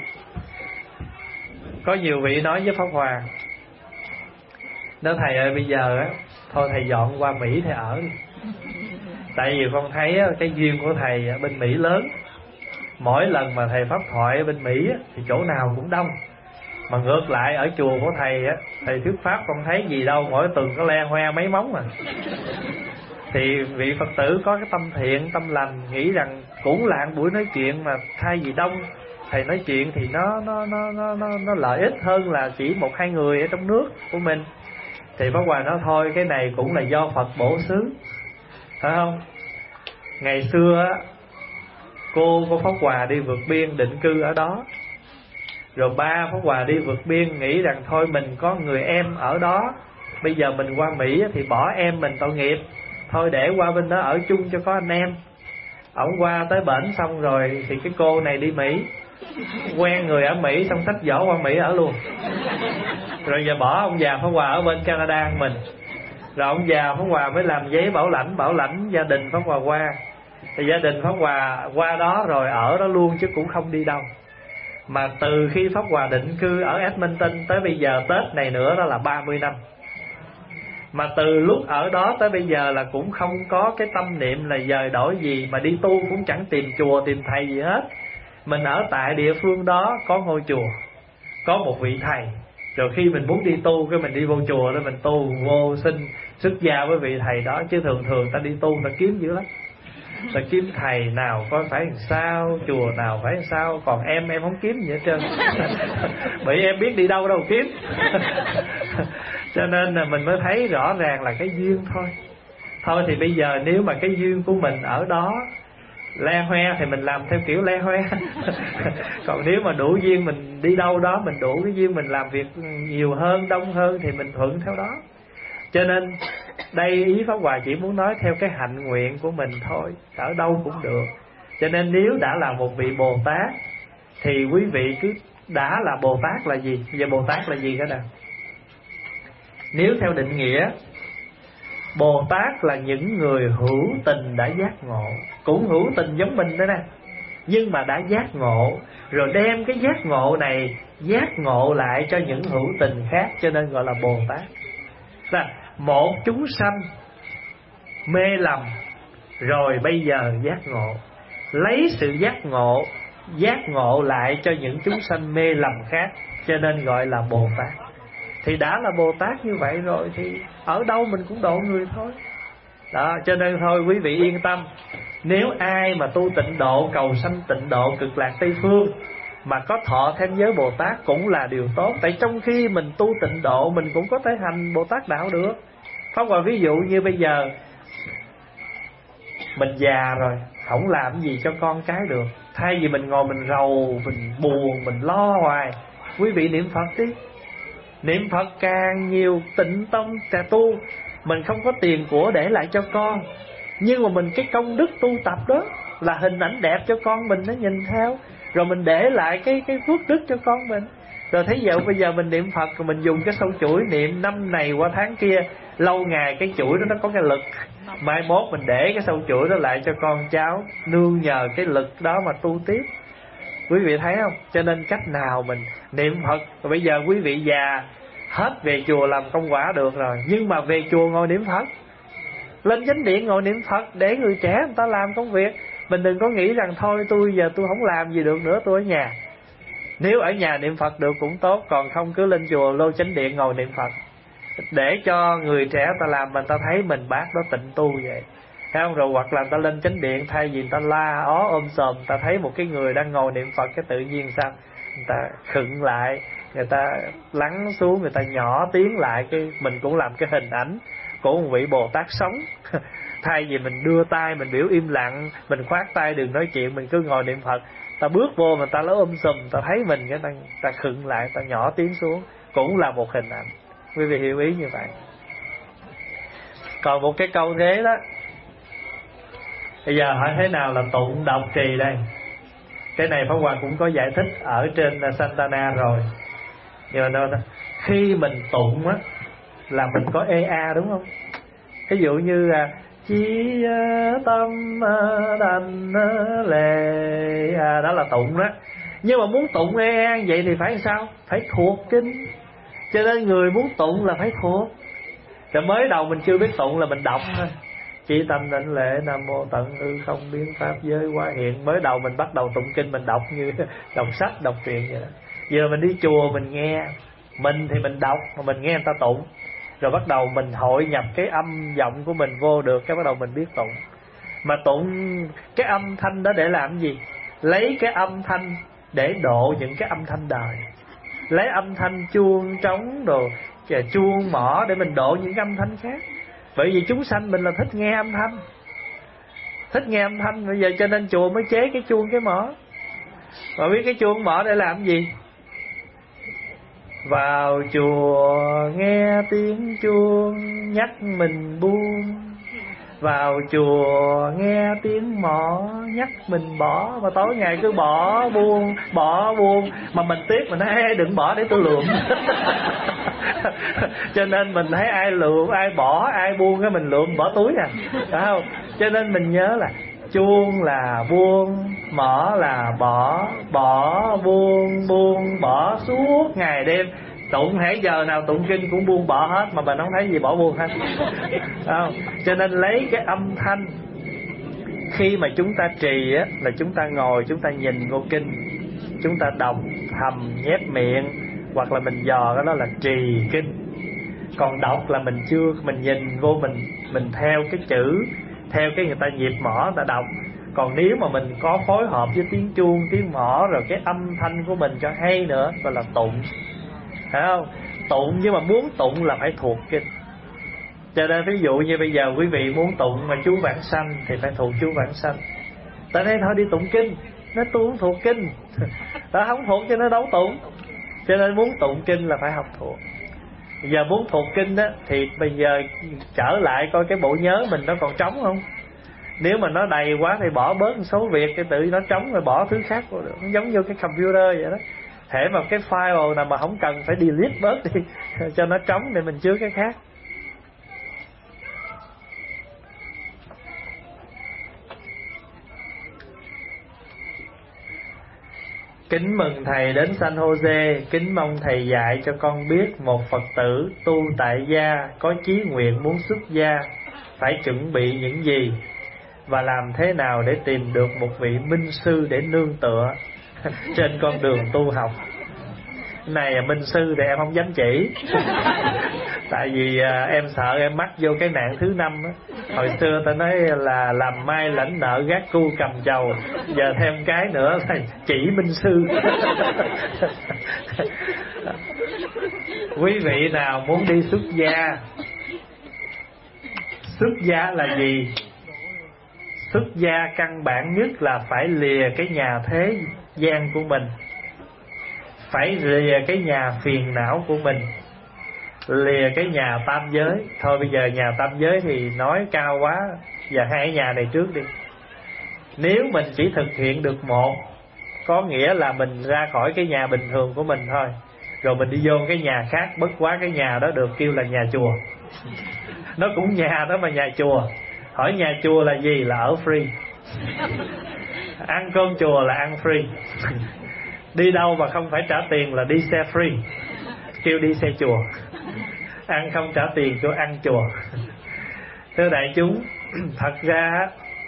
Có nhiều vị nói với Pháp Hòa, nói thầy ơi bây giờ á, thôi thầy dọn qua Mỹ thầy ở đi. Tại vì con thấy cái duyên của thầy ở bên Mỹ lớn. Mỗi lần mà thầy pháp thoại ở bên Mỹ thì chỗ nào cũng đông. Mà ngược lại ở chùa của thầy á, thầy thuyết pháp con thấy gì đâu, mỗi tuần có le hoe mấy móng à. Thì vị Phật tử có cái tâm thiện, tâm lành, nghĩ rằng cũng là một buổi nói chuyện mà thay vì đông, thầy nói chuyện thì nó nó nó nó nó, nó lợi ích hơn là chỉ một hai người ở trong nước của mình. Thì Pháp Hòa nói thôi, cái này cũng là do Phật bổ xứ, phải không? Ngày xưa á, cô của Pháp Hòa đi vượt biên định cư ở đó. Rồi ba Pháp Hòa đi vượt biên nghĩ rằng thôi mình có người em ở đó, bây giờ mình qua Mỹ thì bỏ em mình tội nghiệp, thôi để qua bên đó ở chung cho có anh em. Ổng qua tới bển xong rồi thì cái cô này đi Mỹ, quen người ở Mỹ xong xách giỏ qua Mỹ ở luôn. Rồi giờ bỏ ông già Pháp Hòa ở bên Canada mình. Rồi ông già Pháp Hòa mới làm giấy bảo lãnh, bảo lãnh gia đình Pháp Hòa qua. Thì gia đình Pháp Hòa qua đó rồi ở đó luôn chứ cũng không đi đâu. Mà từ khi Pháp Hòa định cư ở Edmonton tới bây giờ Tết này nữa đó là ba mươi năm. Mà từ lúc ở đó tới bây giờ là cũng không có cái tâm niệm là dời đổi gì, mà đi tu cũng chẳng tìm chùa tìm thầy gì hết. Mình ở tại địa phương đó có ngôi chùa, có một vị thầy. Rồi khi mình muốn đi tu cái mình đi vô chùa đó mình tu, vô xin xuất gia với vị thầy đó. Chứ thường thường ta đi tu ta kiếm dữ lắm, ta kiếm thầy nào có phải làm sao, chùa nào phải làm sao. Còn em em không kiếm gì hết trơn. Bởi em biết đi đâu đâu kiếm. Cho nên là mình mới thấy rõ ràng là cái duyên thôi. Thôi thì bây giờ nếu mà cái duyên của mình ở đó le hoe thì mình làm theo kiểu le hoe. Còn nếu mà đủ duyên mình đi đâu đó, mình đủ cái duyên mình làm việc nhiều hơn, đông hơn thì mình thuận theo đó. Cho nên đây ý Pháp Hòa chỉ muốn nói theo cái hạnh nguyện của mình thôi, ở đâu cũng được. Cho nên nếu đã là một vị Bồ Tát thì quý vị cứ đã là Bồ Tát là gì? Giờ Bồ Tát là gì cả nào? Nếu theo định nghĩa, Bồ Tát là những người hữu tình đã giác ngộ, cũng hữu tình giống mình đó nè, nhưng mà đã giác ngộ, rồi đem cái giác ngộ này giác ngộ lại cho những hữu tình khác, cho nên gọi là Bồ Tát. Là một chúng sanh mê lầm, rồi bây giờ giác ngộ, lấy sự giác ngộ giác ngộ lại cho những chúng sanh mê lầm khác, cho nên gọi là Bồ Tát. Thì đã là Bồ Tát như vậy rồi thì ở đâu mình cũng độ người thôi. Đó, cho nên thôi quý vị yên tâm. Nếu ai mà tu tịnh độ, cầu sanh tịnh độ cực lạc Tây Phương mà có thọ thêm giới Bồ Tát cũng là điều tốt. Tại trong khi mình tu tịnh độ, mình cũng có thể hành Bồ Tát đạo được. Pháp Hòa ví dụ như bây giờ mình già rồi, không làm gì cho con cái được, thay vì mình ngồi mình rầu, mình buồn, mình lo hoài, quý vị niệm Phật đi. Niệm Phật càng nhiều, tịnh tâm trà tu. Mình không có tiền của để lại cho con, nhưng mà mình cái công đức tu tập đó là hình ảnh đẹp cho con mình nó nhìn theo, rồi mình để lại cái cái phước đức cho con mình. Rồi thấy vậy bây giờ mình niệm Phật, rồi mình dùng cái sâu chuỗi niệm năm này qua tháng kia, lâu ngày cái chuỗi đó nó có cái lực, mai mốt mình để cái sâu chuỗi đó lại cho con cháu, nương nhờ cái lực đó mà tu tiếp. Quý vị thấy không? Cho nên cách nào mình niệm Phật. Rồi bây giờ quý vị già hết về chùa làm công quả được rồi, nhưng mà về chùa ngồi niệm Phật, lên chánh điện ngồi niệm Phật, để người trẻ người ta làm công việc. Mình đừng có nghĩ rằng thôi tôi giờ tôi không làm gì được nữa, tôi ở nhà. Nếu ở nhà niệm Phật được cũng tốt, còn không cứ lên chùa lô chánh điện ngồi niệm Phật, để cho người trẻ ta làm mà ta thấy mình bác đó tịnh tu vậy. Thấy không? Rồi hoặc là ta lên chánh điện, thay vì ta la ó ôm sòm, ta thấy một cái người đang ngồi niệm Phật, cái tự nhiên sao người ta khựng lại, người ta lắng xuống, người ta nhỏ tiếng lại, cái mình cũng làm cái hình ảnh của một vị Bồ Tát sống. Thay vì mình đưa tay mình biểu im lặng, mình khoát tay đừng nói chuyện, mình cứ ngồi niệm Phật, ta bước vô mà ta lấy ôm sùm, ta thấy mình cái ta, ta khựng lại, ta nhỏ tiếng xuống, cũng là một hình ảnh. Quý vị hiểu ý như vậy. Còn một cái câu thế đó, bây giờ hỏi thế nào là tụng đọc trì đây? Cái này Pháp Hòa cũng có giải thích ở trên Santana rồi. Nhưng mà đâu đó, khi mình tụng á là mình có ê a đúng không? Ví dụ như là chí tâm đành lệ, à, đó là tụng đó. Nhưng mà muốn tụng ê a vậy thì phải sao? Phải thuộc kinh. Cho nên người muốn tụng là phải thuộc. Rồi mới đầu mình chưa biết tụng là mình đọc thôi. Chỉ tâm định lệ nam mô tận hư không biến pháp giới hóa hiện. Mới đầu mình bắt đầu tụng kinh mình đọc như đọc sách, đọc truyện vậy đó. Giờ mình đi chùa mình nghe, mình thì mình đọc mà mình nghe người ta tụng, rồi bắt đầu mình hội nhập cái âm giọng của mình vô được, cái bắt đầu mình biết tụng. Mà tụng cái âm thanh đó để làm gì? Lấy cái âm thanh để độ những cái âm thanh đời, lấy âm thanh chuông trống đồ, chuông mõ để mình độ những âm thanh khác. Bởi vì chúng sanh mình là thích nghe âm thanh, thích nghe âm thanh, bây giờ cho nên chùa mới chế cái chuông cái mõ. Mà biết cái chuông mõ để làm gì? Vào chùa nghe tiếng chuông nhắc mình buông, vào chùa nghe tiếng mõ nhắc mình bỏ. Mà tối ngày cứ bỏ buông, bỏ buông, mà mình tiếc, mình nói hey, đừng bỏ để tôi lượm. Cho nên mình thấy ai lượm, ai bỏ, ai buông cái mình lượm bỏ túi à, phải không? Cho nên mình nhớ là chuông là buông, mỏ là bỏ, bỏ buông, buông bỏ suốt ngày đêm. Tụng hãy giờ nào tụng kinh cũng buông bỏ hết, mà mình không thấy gì bỏ buông hết. Không? Cho nên lấy cái âm thanh. Khi mà chúng ta trì á, là chúng ta ngồi, chúng ta nhìn vô kinh, chúng ta đọc thầm nhép miệng, hoặc là mình dò cái đó là trì kinh. Còn đọc là mình chưa, mình nhìn vô, mình mình theo cái chữ, theo cái người ta nhịp mỏ người ta đọc. Còn nếu mà mình có phối hợp với tiếng chuông, tiếng mỏ, rồi cái âm thanh của mình cho hay nữa, gọi là tụng. Phải không? Tụng, nhưng mà muốn tụng là phải thuộc kinh. Cho nên ví dụ như bây giờ quý vị muốn tụng mà chú Vãng Sanh thì phải thuộc chú Vãng Sanh. Tại đây thôi đi tụng kinh, nó tu không thuộc kinh. Nó không thuộc cho nó đấu tụng. Cho nên muốn tụng kinh là phải học thuộc. Bây giờ muốn thuộc kinh đó thì bây giờ trở lại coi cái bộ nhớ mình nó còn trống không? Nếu mà nó đầy quá thì bỏ bớt một số việc, cái tự nó trống rồi bỏ thứ khác vào được. Nó giống như cái computer vậy đó. Thể mà cái file nào mà không cần phải delete bớt đi cho nó trống để mình chứa cái khác. Kính mừng Thầy đến San Jose. Kính mong Thầy dạy cho con biết một Phật tử tu tại gia có chí nguyện muốn xuất gia phải chuẩn bị những gì, và làm thế nào để tìm được một vị minh sư để nương tựa trên con đường tu học. Này là minh sư thì em không dám chỉ tại vì à, em sợ em mắc vô cái nạn thứ năm á. Hồi xưa ta nói là làm mai lãnh nợ gác cu cầm chầu, giờ thêm cái nữa là chỉ minh sư. Quý vị nào muốn đi xuất gia? Xuất gia là gì? Xuất gia căn bản nhất là phải lìa cái nhà thế gian của mình, phải lìa cái nhà phiền não của mình, lìa cái nhà tam giới. Thôi bây giờ nhà tam giới thì nói cao quá, giờ hai nhà này trước đi. Nếu mình chỉ thực hiện được một, có nghĩa là mình ra khỏi cái nhà bình thường của mình thôi, rồi mình đi vô cái nhà khác, bất quá cái nhà đó được kêu là nhà chùa. Nó cũng nhà đó mà nhà chùa. Hỏi nhà chùa là gì? Là ở free. Ăn cơm chùa là ăn free. Đi đâu mà không phải trả tiền là đi xe free, kêu đi xe chùa. Ăn không trả tiền kêu ăn chùa. Thưa đại chúng, thật ra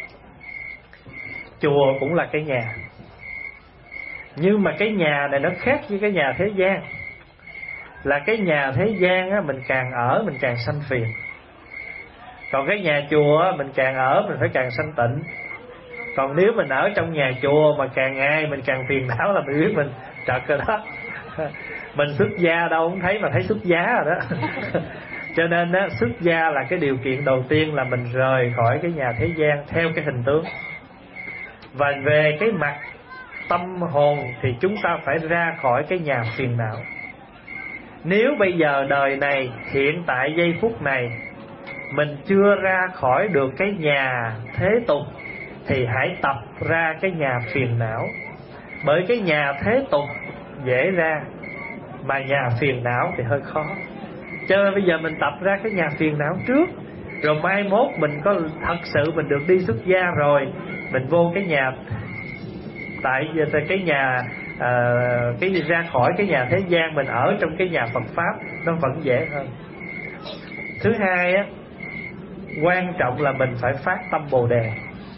chùa cũng là cái nhà, nhưng mà cái nhà này nó khác với cái nhà thế gian. Là cái nhà thế gian á, mình càng ở mình càng sanh phiền. Còn cái nhà chùa á, mình càng ở mình phải càng sanh tịnh. Còn nếu mình ở trong nhà chùa mà càng ngày mình càng phiền não là mình biết mình trật rồi đó. Mình xuất gia đâu không thấy mà thấy xuất giá rồi đó. Cho nên á, xuất gia là cái điều kiện đầu tiên là mình rời khỏi cái nhà thế gian theo cái hình tướng. Và về cái mặt tâm hồn thì chúng ta phải ra khỏi cái nhà phiền não. Nếu bây giờ đời này, hiện tại giây phút này, mình chưa ra khỏi được cái nhà thế tục thì hãy tập ra cái nhà phiền não. Bởi cái nhà thế tục dễ ra, mà nhà phiền não thì hơi khó. Cho nên bây giờ mình tập ra cái nhà phiền não trước, rồi mai mốt mình có thật sự mình được đi xuất gia rồi, mình vô cái nhà, tại cái nhà à, cái ra khỏi cái nhà thế gian, mình ở trong cái nhà Phật pháp nó vẫn dễ hơn. Thứ hai á, quan trọng là mình phải phát tâm Bồ Đề.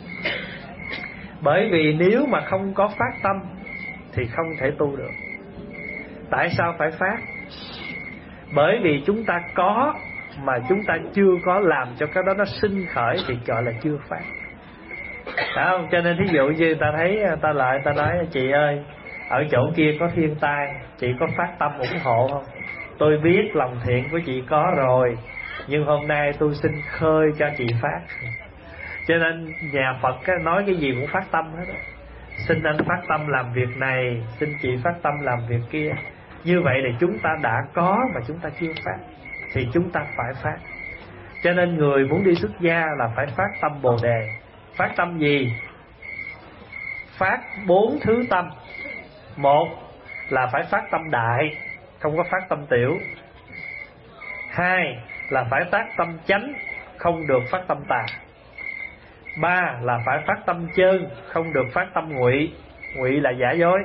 Bởi vì nếu mà không có phát tâm thì không thể tu được. Tại sao phải phát? Bởi vì chúng ta có mà chúng ta chưa có làm cho cái đó nó sinh khởi thì gọi là chưa phát. Phải không? Cho nên thí dụ như ta thấy ta lại ta nói chị ơi, ở chỗ kia có thiên tai, chị có phát tâm ủng hộ không? Tôi biết lòng thiện của chị có rồi, nhưng hôm nay tôi xin khơi cho chị phát. Cho nên nhà Phật nói cái gì cũng phát tâm hết đó. Xin anh phát tâm làm việc này, xin chị phát tâm làm việc kia. Như vậy thì chúng ta đã có mà chúng ta chưa phát, thì chúng ta phải phát. Cho nên người muốn đi xuất gia là phải phát tâm Bồ Đề. Phát tâm gì? Phát bốn thứ tâm. Một là phải phát tâm đại, không có phát tâm tiểu. Hai là phải phát tâm chánh, không được phát tâm tà. Ba là phải phát tâm chơn, không được phát tâm ngụy. Ngụy là giả dối.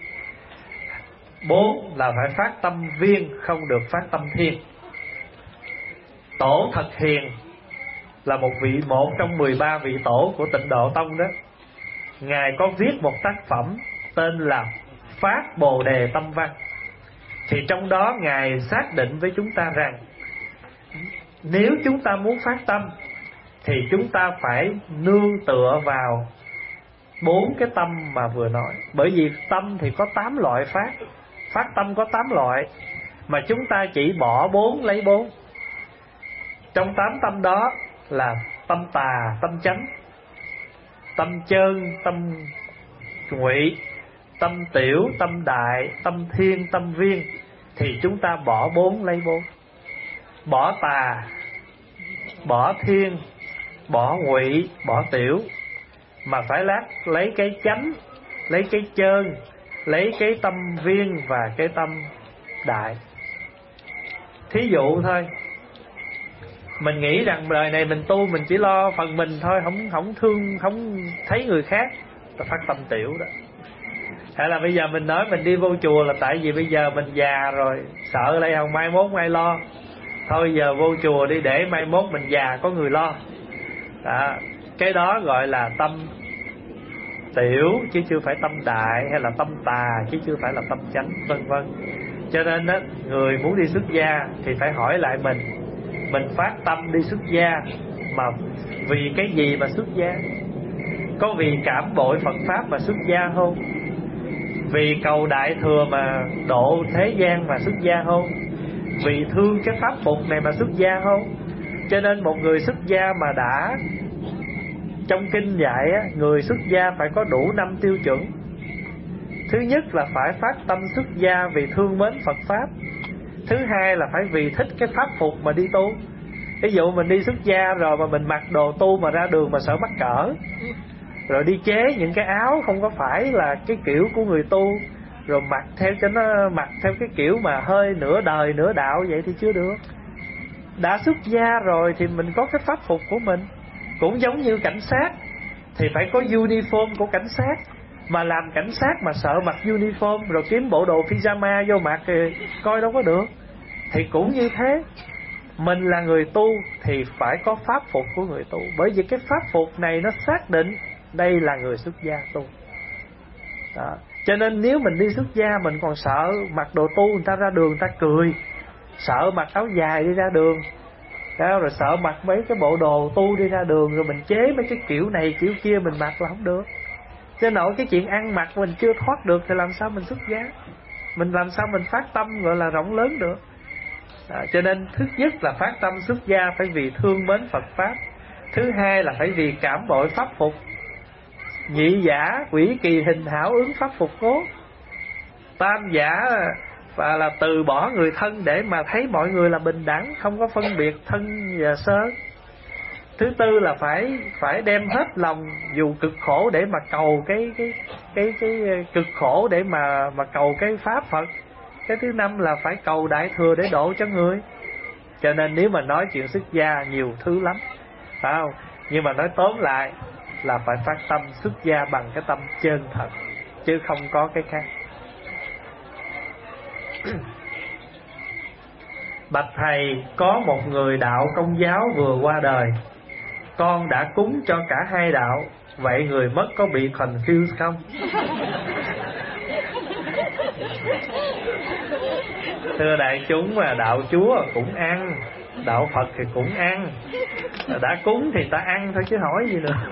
Bốn là phải phát tâm viên, không được phát tâm thiên. Tổ Thật Hiền là một vị, một trong mười ba vị tổ của Tịnh Độ Tông đó. Ngài có viết một tác phẩm tên là Phát Bồ Đề Tâm Văn. Thì trong đó Ngài xác định với chúng ta rằng nếu chúng ta muốn phát tâm thì chúng ta phải nương tựa vào bốn cái tâm mà vừa nói. Bởi vì tâm thì có tám loại phát. Phát tâm có tám loại, mà chúng ta chỉ bỏ bốn lấy bốn. Trong tám tâm đó là tâm tà, tâm chánh, tâm chơn, tâm ngụy, tâm tiểu, tâm đại, tâm thiên, tâm viên. Thì chúng ta bỏ bốn lấy bốn. Bỏ tà, bỏ thiên, bỏ ngụy, bỏ tiểu, mà phải lát lấy cái chánh, lấy cái chơn, lấy cái tâm viên và cái tâm đại. Thí dụ thôi, mình nghĩ rằng đời này mình tu mình chỉ lo phần mình thôi, không không thương, không thấy người khác, ta phát tâm tiểu đó. Hay là bây giờ mình nói mình đi vô chùa là tại vì bây giờ mình già rồi, sợ đây không mai mốt ai lo, thôi giờ vô chùa đi để mai mốt mình già có người lo đó. Cái đó gọi là tâm tiểu chứ chưa phải tâm đại, hay là tâm tà chứ chưa phải là tâm chánh, vân vân. Cho nên đó, người muốn đi xuất gia thì phải hỏi lại mình, mình phát tâm đi xuất gia mà vì cái gì mà xuất gia? Có vì cảm bội Phật Pháp mà xuất gia không? Vì cầu đại thừa mà độ thế gian mà xuất gia không? Vì thương cái pháp phục này mà xuất gia không? Cho nên một người xuất gia mà đã, trong kinh dạy á, người xuất gia phải có đủ năm tiêu chuẩn. Thứ nhất là phải phát tâm xuất gia vì thương mến Phật Pháp. Thứ hai là phải vì thích cái pháp phục mà đi tu. Ví dụ mình đi xuất gia rồi mà mình mặc đồ tu mà ra đường mà sợ mắc cỡ, rồi đi chế những cái áo không có phải là cái kiểu của người tu, rồi mặc theo cho nó mặc theo cái kiểu mà hơi nửa đời nửa đạo, vậy thì chưa được. Đã xuất gia rồi thì mình có cái pháp phục của mình. Cũng giống như cảnh sát thì phải có uniform của cảnh sát. Mà làm cảnh sát mà sợ mặc uniform rồi kiếm bộ đồ pyjama vô mặc thì coi đâu có được. Thì cũng như thế, mình là người tu thì phải có pháp phục của người tu. Bởi vì cái pháp phục này nó xác định đây là người xuất gia tu đó. Cho nên nếu mình đi xuất gia mình còn sợ mặc đồ tu người ta ra đường người ta cười, sợ mặc áo dài đi ra đường đó, rồi sợ mặc mấy cái bộ đồ tu đi ra đường, rồi mình chế mấy cái kiểu này kiểu kia mình mặc là không được. Cho nổi cái chuyện ăn mặc mình chưa thoát được thì làm sao mình xuất gia? Mình làm sao mình phát tâm gọi là rộng lớn được? À, cho nên thứ nhất là phát tâm xuất gia phải vì thương mến Phật Pháp. Thứ hai là phải vì cảm bội pháp phục. Nhị giả quỷ kỳ hình hảo ứng pháp phục cố. Tam giả và là từ bỏ người thân để mà thấy mọi người là bình đẳng, không có phân biệt thân và sơ. Thứ tư là phải phải đem hết lòng dù cực khổ để mà cầu cái cái cái cái, cái cực khổ để mà mà cầu cái pháp Phật. Cái thứ năm là phải cầu đại thừa để độ cho người. Cho nên nếu mà nói chuyện xuất gia nhiều thứ lắm, phải không? Nhưng mà nói tóm lại là phải phát tâm xuất gia bằng cái tâm chân thật, chứ không có cái khác. Bạch thầy, có một người đạo Công giáo vừa qua đời, con đã cúng cho cả hai đạo, vậy người mất có bị confused không? Thưa đại chúng, mà đạo Chúa cũng ăn, đạo Phật thì cũng ăn, đã cúng thì ta ăn thôi chứ hỏi gì nữa.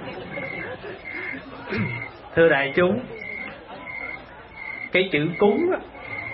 Thưa đại chúng, cái chữ cúng á,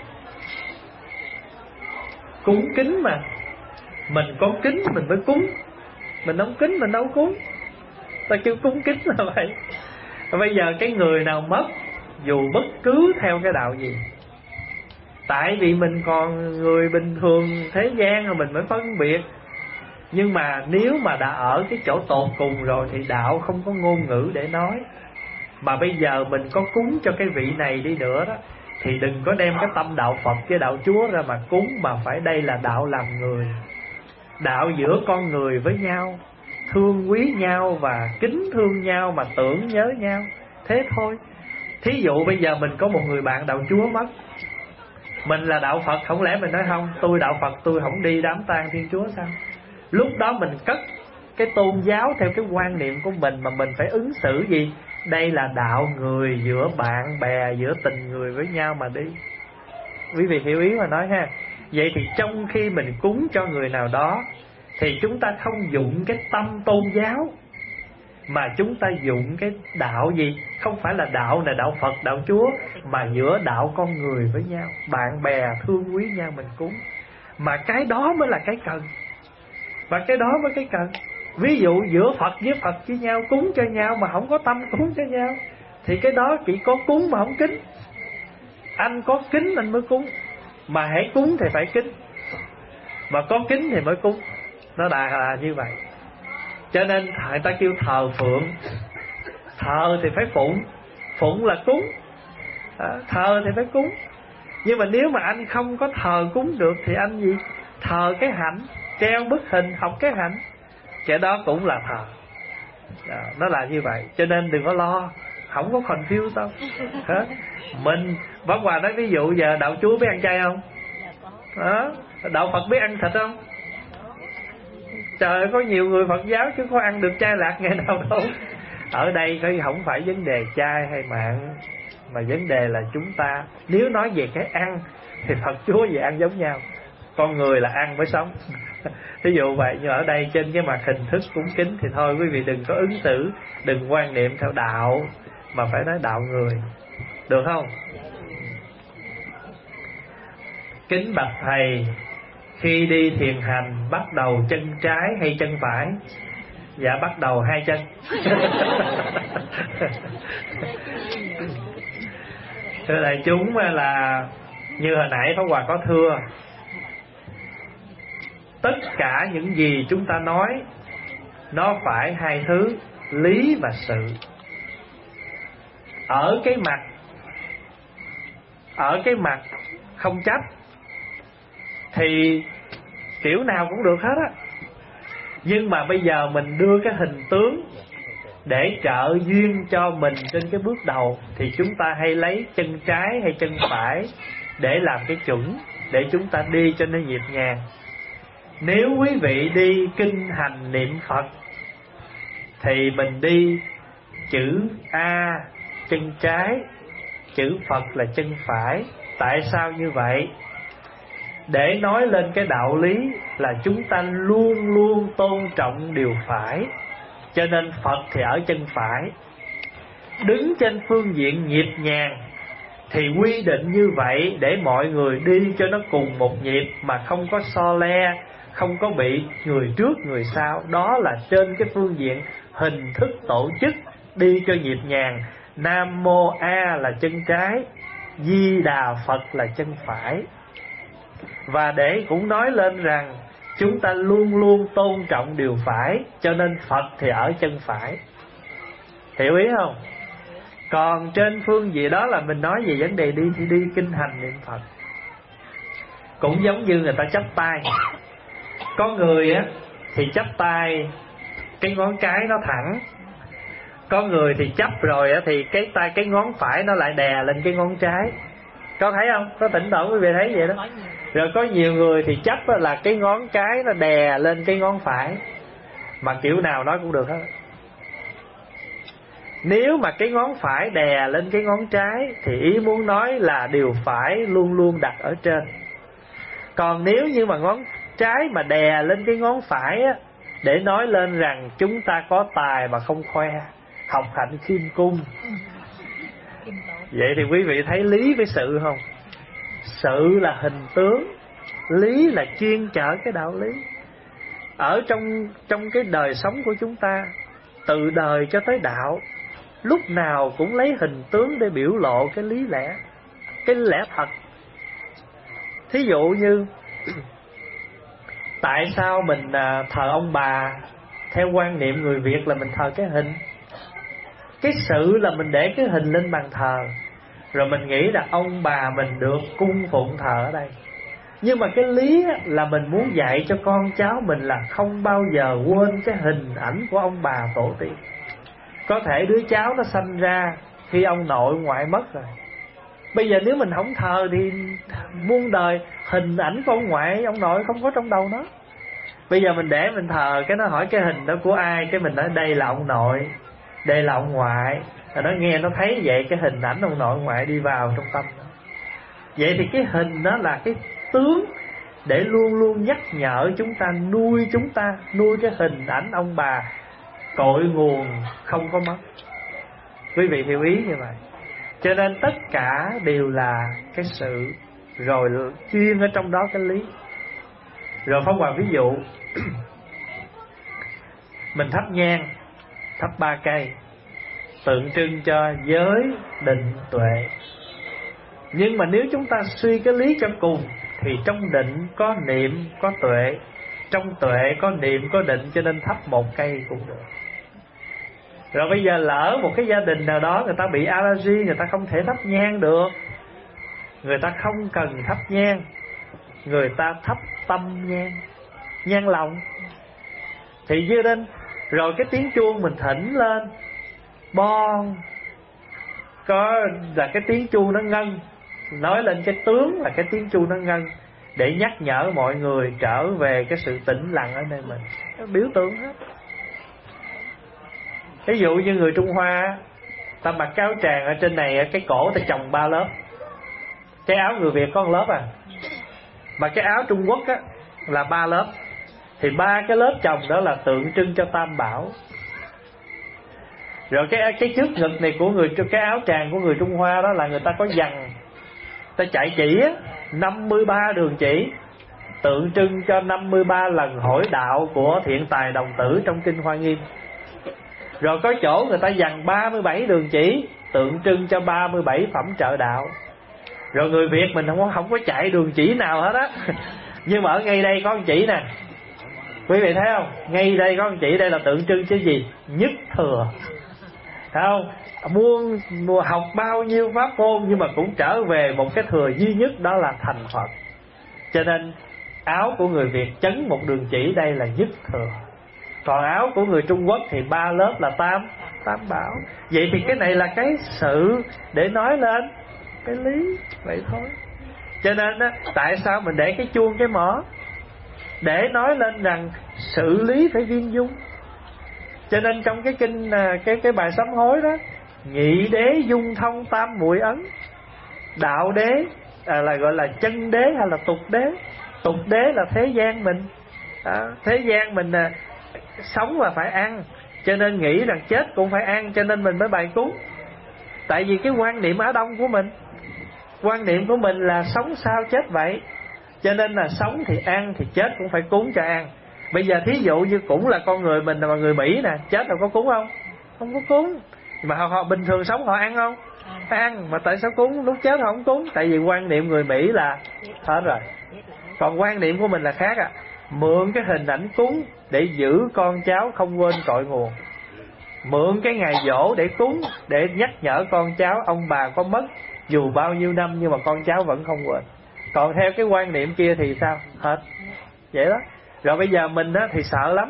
cúng kính mà, mình có kính mình mới cúng, mình không kính mình đâu cúng. Ta kêu cúng kính là vậy. Bây giờ cái người nào mất, dù bất cứ theo cái đạo gì, tại vì mình còn người bình thường thế gian rồi mình mới phân biệt. Nhưng mà nếu mà đã ở cái chỗ tột cùng rồi thì đạo không có ngôn ngữ để nói. Mà bây giờ mình có cúng cho cái vị này đi nữa đó, thì đừng có đem cái tâm đạo Phật với đạo Chúa ra mà cúng, mà phải đây là đạo làm người, đạo giữa con người với nhau, thương quý nhau và kính thương nhau mà tưởng nhớ nhau. Thế thôi. Thí dụ bây giờ mình có một người bạn đạo Chúa mất, mình là đạo Phật, không lẽ mình nói không, tôi đạo Phật tôi không đi đám tang Thiên Chúa sao? Lúc đó mình cất cái tôn giáo theo cái quan niệm của mình, mà mình phải ứng xử gì? Đây là đạo người, giữa bạn bè, giữa tình người với nhau mà đi. Quý vị hiểu ý mà nói ha. Vậy thì trong khi mình cúng cho người nào đó thì chúng ta không dụng cái tâm tôn giáo, mà chúng ta dụng cái đạo gì? Không phải là đạo là đạo Phật, đạo Chúa, mà giữa đạo con người với nhau, bạn bè thương quý nhau mình cúng. Mà cái đó mới là cái cần, và cái đó mới cái cần. Ví dụ giữa Phật với Phật với nhau, cúng cho nhau mà không có tâm cúng cho nhau, thì cái đó chỉ có cúng mà không kính. Anh có kính anh mới cúng, mà hãy cúng thì phải kính, mà có kính thì mới cúng. Nó là, là như vậy. Cho nên người ta kêu thờ phượng. Thờ thì phải phụng, phụng là cúng, à, thờ thì phải cúng. Nhưng mà nếu mà anh không có thờ cúng được thì anh gì? Thờ cái hạnh, treo bức hình học cái hạnh, cái đó cũng là thờ. À, nó là như vậy. Cho nên đừng có lo, không có confuse đâu. Hả? Mình Pháp Hòa nói ví dụ giờ đạo Chúa biết ăn chay không? Đó. Đạo Phật biết ăn thịt không? Trời ơi, có nhiều người Phật giáo chứ có ăn được chay lạc ngày nào đâu. Ở đây không phải vấn đề chay hay mặn, mà vấn đề là chúng ta, nếu nói về cái ăn thì Phật Chúa về ăn giống nhau, con người là ăn mới sống. Ví dụ vậy. Nhưng ở đây trên cái mặt hình thức cúng kính thì thôi quý vị đừng có ứng xử, đừng quan niệm theo đạo, mà phải nói đạo người, được không? Kính bạch thầy, khi đi thiền hành bắt đầu chân trái hay chân phải? Dạ bắt đầu hai chân. Thưa đại chúng, là như hồi nãy Pháp Hòa có thưa, tất cả những gì chúng ta nói nó phải hai thứ, lý và sự. Ở cái mặt Ở cái mặt không chấp thì kiểu nào cũng được hết á. Nhưng mà bây giờ mình đưa cái hình tướng để trợ duyên cho mình trên cái bước đầu, thì chúng ta hay lấy chân trái hay chân phải để làm cái chuẩn, để chúng ta đi cho nó nhịp nhàng. Nếu quý vị đi kinh hành niệm Phật thì mình đi chữ A chân trái, chữ Phật là chân phải. Tại sao như vậy? Để nói lên cái đạo lý là chúng ta luôn luôn tôn trọng điều phải. Cho nên Phật thì ở chân phải. Đứng trên phương diện nhịp nhàng thì quy định như vậy để mọi người đi cho nó cùng một nhịp, mà không có so le, không có bị người trước người sau. Đó là trên cái phương diện hình thức tổ chức, đi cho nhịp nhàng. Nam Mô A là chân trái, Di Đà Phật là chân phải. Và để cũng nói lên rằng chúng ta luôn luôn tôn trọng điều phải, cho nên Phật thì ở chân phải. Hiểu ý không? Còn trên phương diện đó là mình nói về vấn đề đi thì đi kinh hành niệm Phật. Cũng giống như người ta chắp tay. Có người á thì chắp tay cái ngón cái nó thẳng, có người thì chắp rồi á thì cái tay cái ngón phải nó lại đè lên cái ngón trái. Có thấy không? Có tỉnh tỏ quý vị thấy vậy đó. Rồi có nhiều người thì chấp là cái ngón cái nó đè lên cái ngón phải. Mà kiểu nào nói cũng được hết. Nếu mà cái ngón phải đè lên cái ngón trái thì ý muốn nói là điều phải luôn luôn đặt ở trên. Còn nếu như mà ngón trái mà đè lên cái ngón phải á, để nói lên rằng chúng ta có tài mà không khoe, học hạnh khiêm cung. Vậy thì quý vị thấy lý với sự không? Sự là hình tướng, lý là chuyên chở cái đạo lý. Ở trong trong cái đời sống của chúng ta, từ đời cho tới đạo, lúc nào cũng lấy hình tướng để biểu lộ cái lý lẽ, cái lẽ thật. Thí dụ như tại sao mình thờ ông bà? Theo quan niệm người Việt là mình thờ cái hình. Cái sự là mình để cái hình lên bàn thờ, rồi mình nghĩ là ông bà mình được cung phụng thờ ở đây. Nhưng mà cái lý là mình muốn dạy cho con cháu mình là không bao giờ quên cái hình ảnh của ông bà tổ tiên. Có thể đứa cháu nó sanh ra khi ông nội ngoại mất rồi, bây giờ nếu mình không thờ thì muôn đời hình ảnh của ông ngoại ông nội không có trong đầu nó. Bây giờ mình để mình thờ, cái nó hỏi cái hình đó của ai, cái mình nói đây là ông nội, đây là ông ngoại. Rồi nó nghe nó thấy vậy, cái hình ảnh ông nội ông ngoại đi vào trong tâm đó. Vậy thì cái hình đó là cái tướng để luôn luôn nhắc nhở chúng ta, nuôi chúng ta, nuôi cái hình ảnh ông bà cội nguồn không có mất. Quý vị hiểu ý như vậy. Cho nên tất cả đều là cái sự, rồi chuyên ở trong đó cái lý. Rồi Pháp Hòa ví dụ mình thắp nhang, thắp ba cây, tượng trưng cho giới, định, tuệ. Nhưng mà nếu chúng ta suy cái lý cho cùng thì trong định có niệm, có tuệ, trong tuệ có niệm có định, cho nên thắp một cây cũng được. Rồi bây giờ lỡ một cái gia đình nào đó người ta bị allergy, người ta không thể thắp nhang được, người ta không cần thắp nhang, người ta thắp tâm nhang, nhang lòng thì dư đinh. Rồi cái tiếng chuông mình thỉnh lên, bon, có là cái tiếng chuông nó ngân, nói lên cái tướng là cái tiếng chuông nó ngân, để nhắc nhở mọi người trở về cái sự tĩnh lặng ở nơi mình. Nó biểu tượng hết. Ví dụ như người Trung Hoa, ta mặc cái áo tràng ở trên này, cái cổ ta chồng ba lớp. Cái áo người Việt có một lớp à, mà cái áo Trung Quốc á là ba lớp. Thì ba cái lớp chồng đó là tượng trưng cho Tam Bảo. Rồi cái cái trước ngực này của người, cái áo tràng của người Trung Hoa đó là người ta có dằn, ta chạy chỉ á, năm mươi ba đường chỉ, tượng trưng cho năm mươi ba lần hỏi đạo của Thiện Tài Đồng Tử trong Kinh Hoa Nghiêm. Rồi có chỗ người ta dằn ba mươi bảy đường chỉ, tượng trưng cho ba mươi bảy phẩm trợ đạo. Rồi người Việt mình không có, không có chạy đường chỉ nào hết á. Nhưng mà ở ngay đây có một chỉ nè, quý vị thấy không? Ngay đây có một chỉ, đây là tượng trưng cho gì? Nhất thừa. Thấy không? Muôn mùa học bao nhiêu pháp môn nhưng mà cũng trở về một cái thừa duy nhất, đó là thành Phật. Cho nên áo của người Việt chấn một đường chỉ, đây là nhất thừa. Còn áo của người Trung Quốc thì ba lớp là tam tam bảo. Vậy thì cái này là cái sự để nói lên cái lý vậy thôi. Cho nên á, tại sao mình để cái chuông cái mõ? Để nói lên rằng sự lý phải viên dung. Cho nên trong cái kinh cái cái bài sám hối đó, nhị đế dung thông tam muội ấn. Đạo đế à, là gọi là chân đế hay là tục đế? Tục đế là thế gian mình. À, thế gian mình à, sống là phải ăn, cho nên nghĩ rằng chết cũng phải ăn, cho nên mình mới bài cúng. Tại vì cái quan niệm Á Đông của mình, quan niệm của mình là sống sao chết vậy, cho nên là sống thì ăn, thì chết cũng phải cúng cho ăn. Bây giờ thí dụ như cũng là con người mình mà người Mỹ nè, chết rồi có cúng không? Không có cúng. Mà họ, họ bình thường sống họ ăn không? Ăn. Mà tại sao cúng? Lúc chết họ không cúng. Tại vì quan niệm người Mỹ là hết rồi. Còn quan niệm của mình là khác à. Mượn cái hình ảnh cúng để giữ con cháu không quên cội nguồn. Mượn cái ngày giỗ để cúng, để nhắc nhở con cháu ông bà có mất dù bao nhiêu năm nhưng mà con cháu vẫn không quên. Còn theo cái quan niệm kia thì sao? Hết. Vậy đó. Rồi bây giờ mình á thì sợ lắm.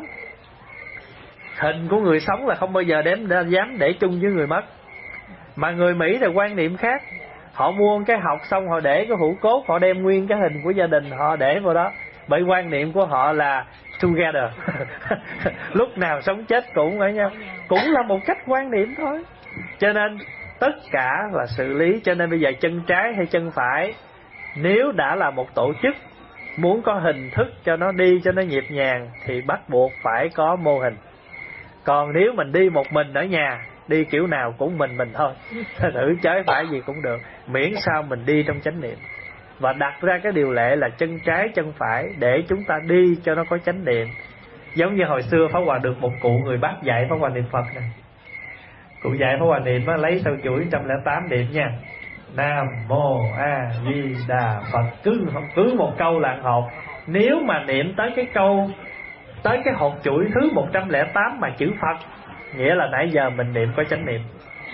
Hình của người sống là không bao giờ đếm dám để chung với người mất. Mà người Mỹ thì quan niệm khác. Họ mua cái học xong họ để cái hũ cốt, họ đem nguyên cái hình của gia đình họ để vào đó. Bởi quan niệm của họ là together. Lúc nào sống chết cũng ở nhau. Cũng là một cách quan niệm thôi. Cho nên tất cả là sự lý. Cho nên bây giờ chân trái hay chân phải, nếu đã là một tổ chức, muốn có hình thức cho nó đi cho nó nhịp nhàng thì bắt buộc phải có mô hình. Còn nếu mình đi một mình ở nhà, đi kiểu nào cũng mình mình thôi, thử trái phải gì cũng được, miễn sao mình đi trong chánh niệm. Và đặt ra cái điều lệ là chân trái chân phải để chúng ta đi cho nó có chánh niệm. Giống như hồi xưa Pháp Hòa được một cụ người Bắc dạy Pháp Hòa niệm Phật này. Cụ dạy Pháp Hòa niệm á, lấy sau chuỗi một trăm lẻ tám niệm nha. Nam Mô A Di Đà Phật. Cứ, cứ một câu là hột. Nếu mà niệm tới cái câu, tới cái hột chuỗi thứ một trăm lẻ tám mà chữ Phật, nghĩa là nãy giờ mình niệm có chánh niệm.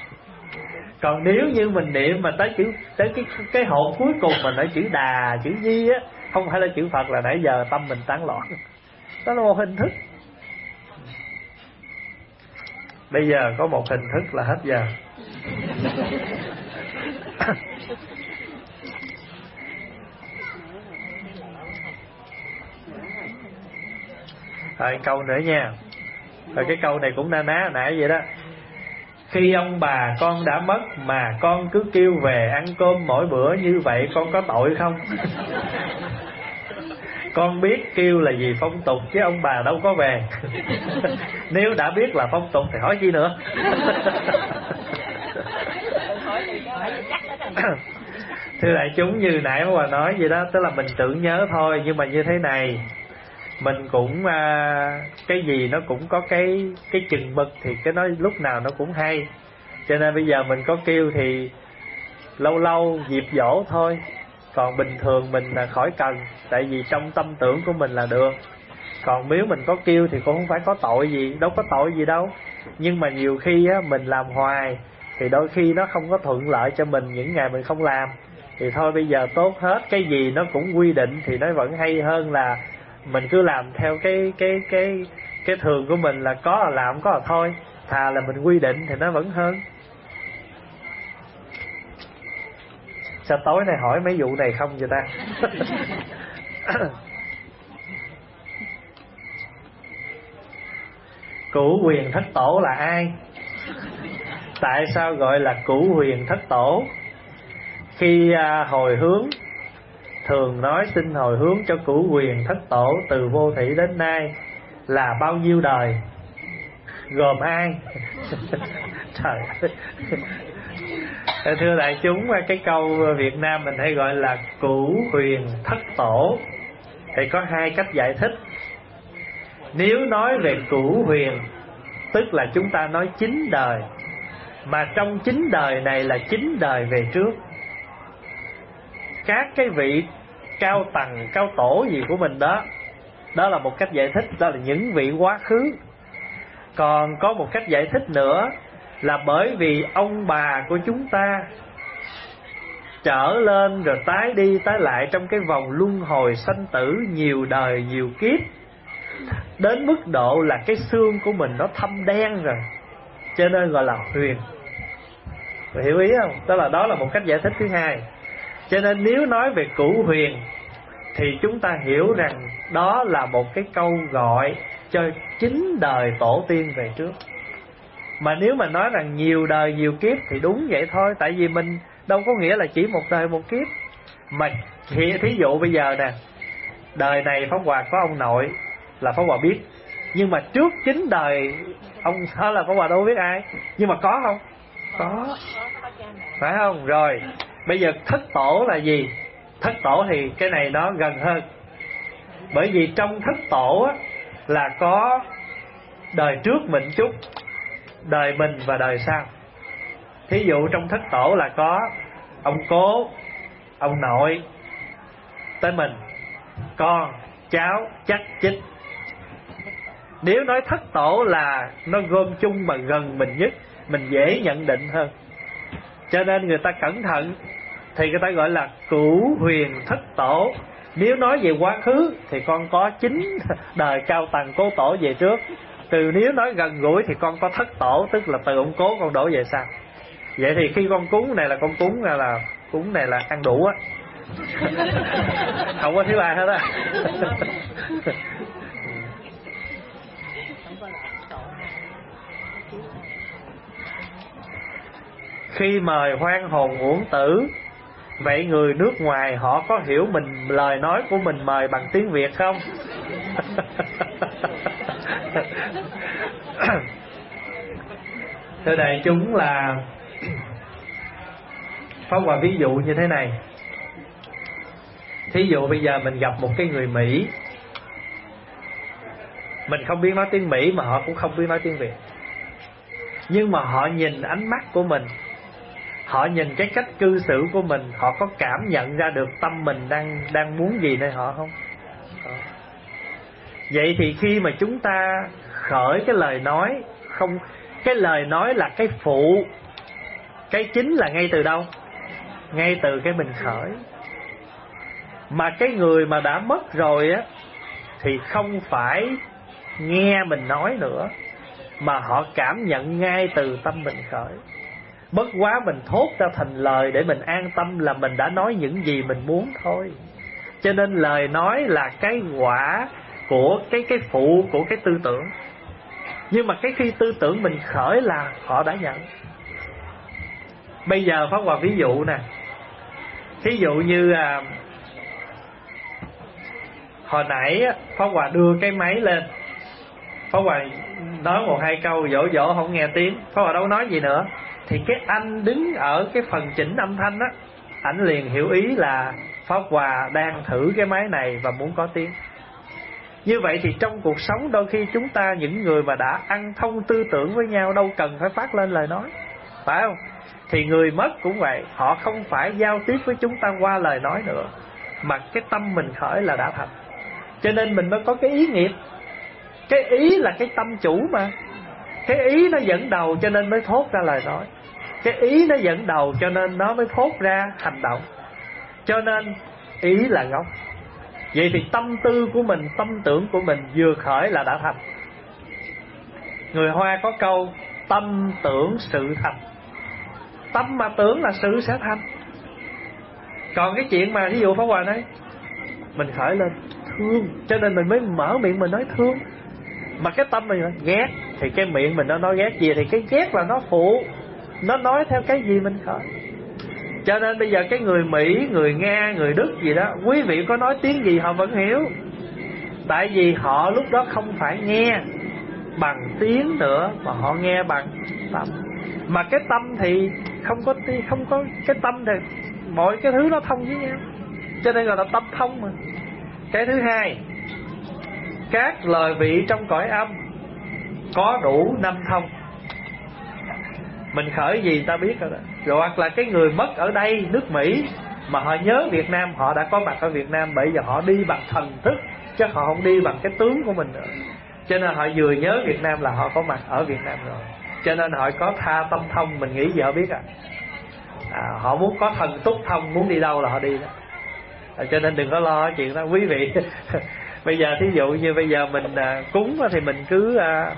Còn nếu như mình niệm mà tới chữ, tới cái cái hột cuối cùng mà nói chữ Đà, chữ Di á, không phải là chữ Phật, là nãy giờ tâm mình tán loạn. Đó là một hình thức. Bây giờ có một hình thức là hết giờ. Rồi câu nữa nha. Rồi cái câu này cũng na ná nãy vậy đó. Khi ông bà con đã mất mà con cứ kêu về ăn cơm mỗi bữa, như vậy con có tội không? Con biết kêu là gì phong tục chứ ông bà đâu có về. Nếu đã biết là phong tục thì hỏi chi nữa. Thưa đại chúng, như nãy Hòa nói vậy đó, tức là mình tưởng nhớ thôi. Nhưng mà như thế này, mình cũng à, cái gì nó cũng có cái cái chừng mực, thì cái nói lúc nào nó cũng hay. Cho nên bây giờ mình có kêu thì lâu lâu dịp dỗ thôi. Còn bình thường mình là khỏi cần. Tại vì trong tâm tưởng của mình là được. Còn nếu mình có kêu thì cũng không phải có tội gì, đâu có tội gì đâu. Nhưng mà nhiều khi á, mình làm hoài thì đôi khi nó không có thuận lợi cho mình những ngày mình không làm. Thì thôi bây giờ tốt hết, cái gì nó cũng quy định thì nó vẫn hay hơn là mình cứ làm theo cái cái cái cái thường của mình, là có là làm, có là thôi. Thà là mình quy định thì nó vẫn hơn. Sao tối nay hỏi mấy vụ này không vậy ta? Cửu huyền thất tổ là ai? Tại sao gọi là cửu huyền thất tổ? Khi à, hồi hướng, thường nói xin hồi hướng cho cửu huyền thất tổ từ vô thủy đến nay là bao nhiêu đời? Gồm ai? Trời ơi. Thưa đại chúng, cái câu Việt Nam mình hay gọi là cửu huyền thất tổ thì có hai cách giải thích. Nếu nói về cửu huyền, tức là chúng ta nói chín đời, mà trong chín đời này là chín đời về trước. Các cái vị cao tầng, cao tổ gì của mình đó, đó là một cách giải thích, đó là những vị quá khứ. Còn có một cách giải thích nữa là bởi vì ông bà của chúng ta trở lên rồi tái đi tái lại trong cái vòng luân hồi sanh tử nhiều đời nhiều kiếp, đến mức độ là cái xương của mình nó thâm đen rồi, cho nên gọi là huyền. Bạn hiểu ý không? Đó là đó là một cách giải thích thứ hai. Cho nên nếu nói về cửu huyền thì chúng ta hiểu rằng đó là một cái câu gọi cho chín đời tổ tiên về trước. Mà nếu mà nói rằng nhiều đời nhiều kiếp thì đúng vậy thôi, tại vì mình đâu có nghĩa là chỉ một đời một kiếp. Mà thí dụ bây giờ nè, đời này Pháp Hòa có ông nội là Pháp Hòa biết, nhưng mà trước chín đời ông đó là Pháp Hòa đâu biết ai. Nhưng mà có không? Có, phải không? Rồi bây giờ thất tổ là gì? Thất tổ thì cái này nó gần hơn. Bởi vì trong thất tổ á, là có đời trước mình chút, đời mình và đời sau. Thí dụ trong thất tổ là có ông cố, ông nội, tới mình, con, cháu, chắc, chích. Nếu nói thất tổ là nó gom chung mà gần mình nhất, mình dễ nhận định hơn. Cho nên người ta cẩn thận thì người ta gọi là cửu huyền thất tổ. Nếu nói về quá khứ thì con có chín đời cao tầng cố tổ về trước. Từ nếu nói gần gũi thì con có thất tổ, tức là từ ông cố con đổ về sau. Vậy thì khi con cúng này là con cúng là, là cúng này là ăn đủ á, không có thiếu ai hết á. Khi mời hoan hồn uổng tử, vậy người nước ngoài họ có hiểu mình lời nói của mình mời bằng tiếng Việt không? Thưa đại chúng, là Pháp Hòa ví dụ như thế này. Thí dụ bây giờ mình gặp một cái người Mỹ, mình không biết nói tiếng Mỹ mà họ cũng không biết nói tiếng Việt, nhưng mà họ nhìn ánh mắt của mình, họ nhìn cái cách cư xử của mình, họ có cảm nhận ra được tâm mình đang đang muốn gì nơi họ không? Đó. Vậy thì khi mà chúng ta khởi cái lời nói, không, cái lời nói là cái phụ, cái chính là ngay từ đâu? Ngay từ cái mình khởi. Mà cái người mà đã mất rồi á thì không phải nghe mình nói nữa, mà họ cảm nhận ngay từ tâm mình khởi. Bất quá mình thốt ra thành lời để mình an tâm là mình đã nói những gì mình muốn thôi. Cho nên lời nói là cái quả của cái cái phụ của cái tư tưởng. Nhưng mà cái khi tư tưởng mình khởi là họ đã nhận. Bây giờ Pháp Hòa ví dụ nè. Thí dụ như à, hồi nãy Pháp Hòa đưa cái máy lên, Pháp Hòa nói một hai câu dỗ dỗ không nghe tiếng, Pháp Hòa đâu nói gì nữa, thì cái anh đứng ở cái phần chỉnh âm thanh á, ảnh liền hiểu ý là Pháp Hòa đang thử cái máy này và muốn có tiếng. Như vậy thì trong cuộc sống đôi khi chúng ta, những người mà đã ăn thông tư tưởng với nhau, đâu cần phải phát lên lời nói, phải không? Thì người mất cũng vậy, họ không phải giao tiếp với chúng ta qua lời nói nữa, mà cái tâm mình khởi là đã thành. Cho nên mình mới có cái ý nghiệp. Cái ý là cái tâm chủ mà. Cái ý nó dẫn đầu cho nên mới thốt ra lời nói. Cái ý nó dẫn đầu cho nên nó mới thốt ra hành động. Cho nên ý là gốc. Vậy thì tâm tư của mình, tâm tưởng của mình vừa khởi là đã thành. Người Hoa có câu tâm tưởng sự thành. Tâm mà tưởng là sự sẽ thành. Còn cái chuyện mà ví dụ Pháp Hòa nói mình khởi lên thương, cho nên mình mới mở miệng mình nói thương. Mà cái tâm mình ghét thì cái miệng mình nó nói ghét gì, thì cái ghét là nó phụ, nó nói theo cái gì mình khởi. Cho nên bây giờ cái người Mỹ, người Nga, người Đức gì đó, quý vị có nói tiếng gì họ vẫn hiểu. Tại vì họ lúc đó không phải nghe bằng tiếng nữa, mà họ nghe bằng tâm. Mà cái tâm thì không có không có cái tâm thì mọi cái thứ nó thông với nhau, cho nên gọi là tâm thông mà. Cái thứ hai, các lời vị trong cõi âm có đủ năm thông. Mình khởi gì ta biết rồi đó. Rồi hoặc là cái người mất ở đây nước Mỹ mà họ nhớ Việt Nam, họ đã có mặt ở Việt Nam, bởi giờ họ đi bằng thần thức chứ họ không đi bằng cái tướng của mình nữa. Cho nên họ vừa nhớ Việt Nam là họ có mặt ở Việt Nam rồi. Cho nên họ có tha tâm thông, mình nghĩ giờ biết à. à Họ muốn có thần túc thông, muốn đi đâu là họ đi đó. à, Cho nên đừng có lo chuyện đó quý vị. Bây giờ thí dụ như bây giờ mình à, cúng thì mình cứ à,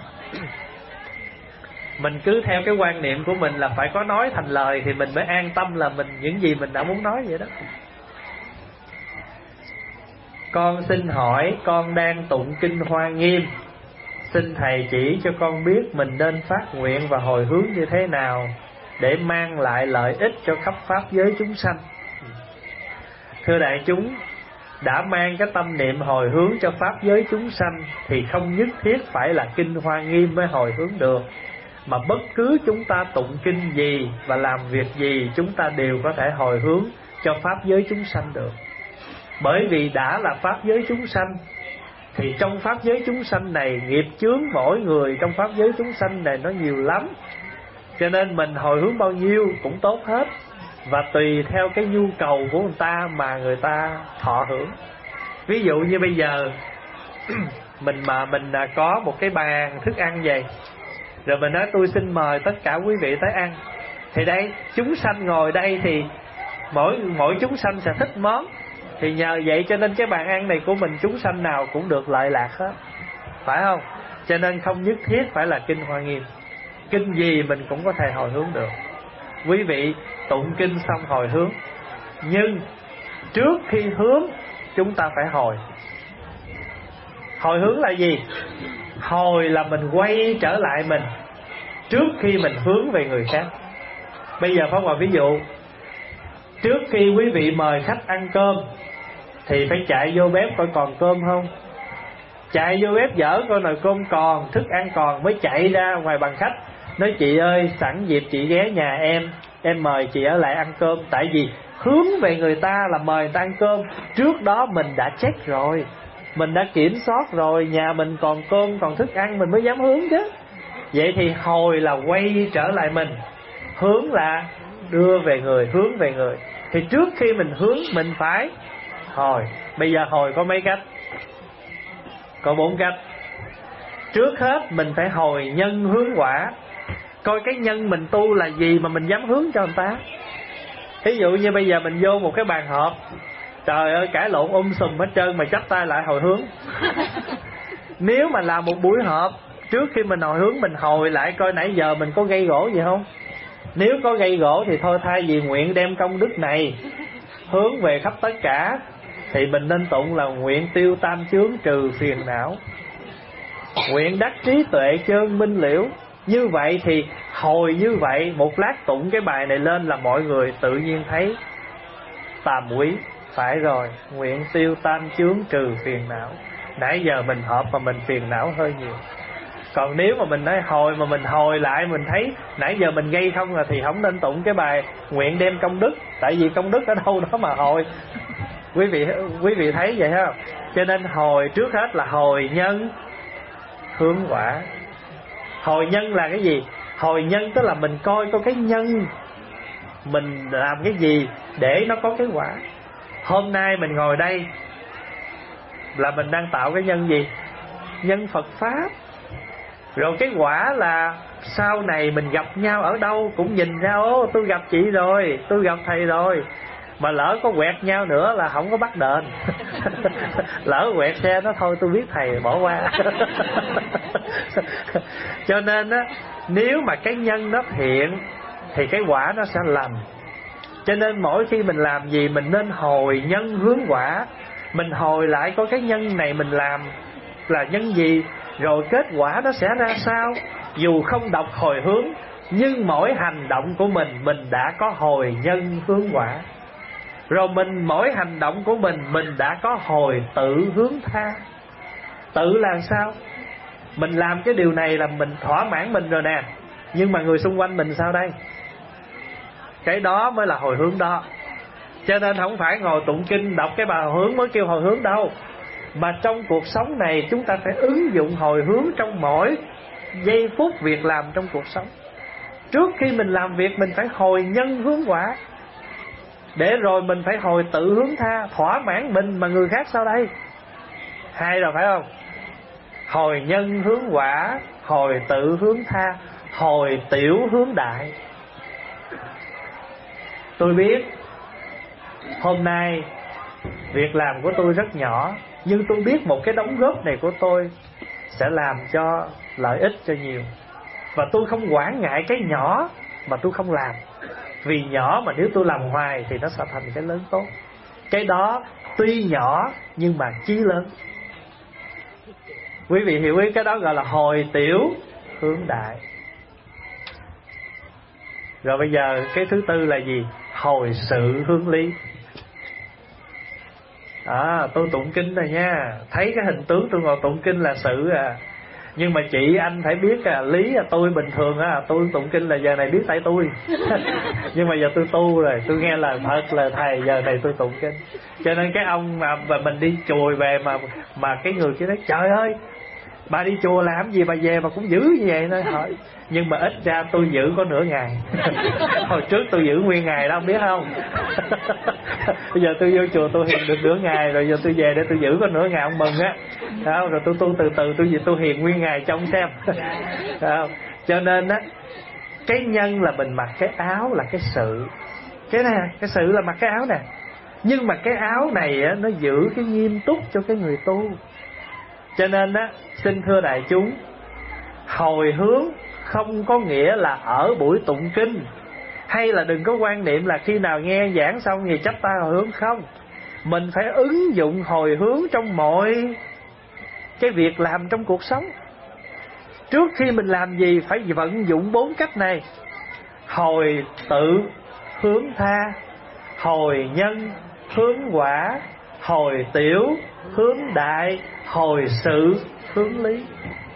mình cứ theo cái quan niệm của mình là phải có nói thành lời thì mình mới an tâm là mình những gì mình đã muốn nói vậy đó. Con xin hỏi, con đang tụng kinh Hoa Nghiêm, xin thầy chỉ cho con biết mình nên phát nguyện và hồi hướng như thế nào để mang lại lợi ích cho khắp pháp giới chúng sanh. Thưa đại chúng, đã mang cái tâm niệm hồi hướng cho pháp giới chúng sanh thì không nhất thiết phải là kinh Hoa Nghiêm mới hồi hướng được, mà bất cứ chúng ta tụng kinh gì và làm việc gì chúng ta đều có thể hồi hướng cho pháp giới chúng sanh được. Bởi vì đã là pháp giới chúng sanh thì trong pháp giới chúng sanh này, nghiệp chướng mỗi người trong pháp giới chúng sanh này nó nhiều lắm. Cho nên mình hồi hướng bao nhiêu cũng tốt hết, và tùy theo cái nhu cầu của người ta mà người ta thọ hưởng. Ví dụ như bây giờ mình mà mình có một cái bàn thức ăn vậy, rồi mình nói tôi xin mời tất cả quý vị tới ăn, thì đây chúng sanh ngồi đây thì mỗi mỗi chúng sanh sẽ thích món, thì nhờ vậy cho nên cái bàn ăn này của mình chúng sanh nào cũng được lợi lạc hết, phải không? Cho nên không nhất thiết phải là kinh Hoa Nghiêm, kinh gì mình cũng có thể hồi hướng được. Quý vị tụng kinh xong hồi hướng, nhưng trước khi hướng chúng ta phải hồi. Hồi hướng là gì? Hồi là mình quay trở lại mình trước khi mình hướng về người khác. Bây giờ Pháp Hòa ví dụ, trước khi quý vị mời khách ăn cơm thì phải chạy vô bếp coi còn cơm không, chạy vô bếp dở coi nồi cơm còn, thức ăn còn, mới chạy ra ngoài bàn khách nói chị ơi sẵn dịp chị ghé nhà em, em mời chị ở lại ăn cơm. Tại vì hướng về người ta là mời người ta ăn cơm, trước đó mình đã check rồi, mình đã kiểm soát rồi, nhà mình còn cơm còn thức ăn mình mới dám hướng chứ. Vậy thì hồi là quay trở lại mình, hướng là đưa về người, hướng về người. Thì trước khi mình hướng mình phải hồi. Bây giờ hồi có mấy cách? Có bốn cách. Trước hết mình phải hồi nhân hướng quả, coi cái nhân mình tu là gì mà mình dám hướng cho người ta. Ví dụ như bây giờ mình vô một cái bàn họp, trời ơi cãi lộn um sùm hết trơn mà chắp tay lại hồi hướng. Nếu mà làm một buổi họp, trước khi mình hồi hướng mình hồi lại coi nãy giờ mình có gây gỗ gì không. Nếu có gây gỗ thì thôi, thay vì nguyện đem công đức này hướng về khắp tất cả, thì mình nên tụng là nguyện tiêu tam chướng trừ phiền não, nguyện đắc trí tuệ chơn minh liễu. Như vậy thì hồi như vậy, một lát tụng cái bài này lên là mọi người tự nhiên thấy tàm quý. Phải rồi, nguyện tiêu tam chướng trừ phiền não. Nãy giờ mình họp mà mình phiền não hơi nhiều. Còn nếu mà mình nói hồi mà mình hồi lại mình thấy nãy giờ mình gây không là thì không nên tụng cái bài nguyện đem công đức. Tại vì công đức ở đâu đó mà hồi. Quý vị quý vị thấy vậy không? Cho nên hồi trước hết là hồi nhân hướng quả. Hồi nhân là cái gì? Hồi nhân tức là mình coi coi cái nhân mình làm cái gì để nó có cái quả. Hôm nay mình ngồi đây là mình đang tạo cái nhân gì? nhân Phật Pháp. Rồi cái quả là sau này mình gặp nhau ở đâu cũng nhìn ra, ô tôi gặp chị rồi, tôi gặp thầy rồi. Mà lỡ có quẹt nhau nữa là không có bắt đền. Lỡ quẹt xe nó thôi tôi biết thầy bỏ qua. Cho nên á, nếu mà cái nhân nó thiện thì cái quả nó sẽ lành. Cho nên mỗi khi mình làm gì mình nên hồi nhân hướng quả. Mình hồi lại có cái nhân này mình làm là nhân gì, rồi kết quả nó sẽ ra sao. Dù không đọc hồi hướng, nhưng mỗi hành động của mình mình đã có hồi nhân hướng quả. Rồi mình mỗi hành động của mình mình đã có hồi tự hướng tha. Tự là sao? Mình làm cái điều này là mình thỏa mãn mình rồi nè, nhưng mà người xung quanh mình sao đây? Cái đó mới là hồi hướng đó. Cho nên không phải ngồi tụng kinh đọc cái bài hồi hướng mới kêu hồi hướng đâu. Mà trong cuộc sống này chúng ta phải ứng dụng hồi hướng trong mỗi giây phút việc làm trong cuộc sống. Trước khi mình làm việc mình phải hồi nhân hướng quả, để rồi mình phải hồi tự hướng tha. Thỏa mãn mình mà người khác sao đây? Hai rồi phải không? Hồi nhân hướng quả, hồi tự hướng tha, hồi tiểu hướng đại. Tôi biết hôm nay việc làm của tôi rất nhỏ, nhưng tôi biết một cái đóng góp này của tôi sẽ làm cho lợi ích cho nhiều. Và tôi không quản ngại cái nhỏ mà tôi không làm. Vì nhỏ mà nếu tôi làm hoài thì nó sẽ thành cái lớn tốt. Cái đó tuy nhỏ nhưng mà chí lớn. Quý vị hiểu ý cái đó gọi là hồi tiểu hướng đại. Rồi bây giờ cái thứ tư là gì? Hồi sự hướng lý. À, tôi tụng kinh rồi nha. Thấy cái hình tướng tôi ngồi tụng kinh là sự à. Nhưng mà chị anh phải biết à, lý à, tôi bình thường á, tôi tụng kinh là giờ này biết tại tôi. Nhưng mà giờ tôi tu rồi, tôi nghe lời Phật lời thầy, giờ này tôi tụng kinh. Cho nên cái ông mà, mà mình đi chùa về mà mà cái người kia nói trời ơi, bà đi chùa làm gì bà về mà cũng giữ như vậy nói hỏi. Nhưng mà ít ra tôi giữ có nửa ngày. Hồi trước tôi giữ nguyên ngày đó, không biết không? Bây giờ tôi vô chùa tôi hiền được nửa ngày, rồi giờ tôi về để tôi giữ có nửa ngày ông mừng á. Đó, rồi tôi tu từ từ tôi về tôi hiền nguyên ngày trong xem. Đó. Cho nên á, cái nhân là mình mặc cái áo là cái sự. Cái này cái sự là mặc cái áo nè. Nhưng mà cái áo này á, nó giữ cái nghiêm túc cho cái người tu. Cho nên á, xin thưa đại chúng, hồi hướng không có nghĩa là ở buổi tụng kinh, hay là đừng có quan niệm là khi nào nghe giảng xong thì chắp tay hồi hướng. Không, mình phải ứng dụng hồi hướng trong mọi cái việc làm trong cuộc sống. Trước khi mình làm gì phải vận dụng bốn cách này: hồi tự hướng tha, hồi nhân hướng quả, hồi tiểu hướng đại, hồi sự hướng lý.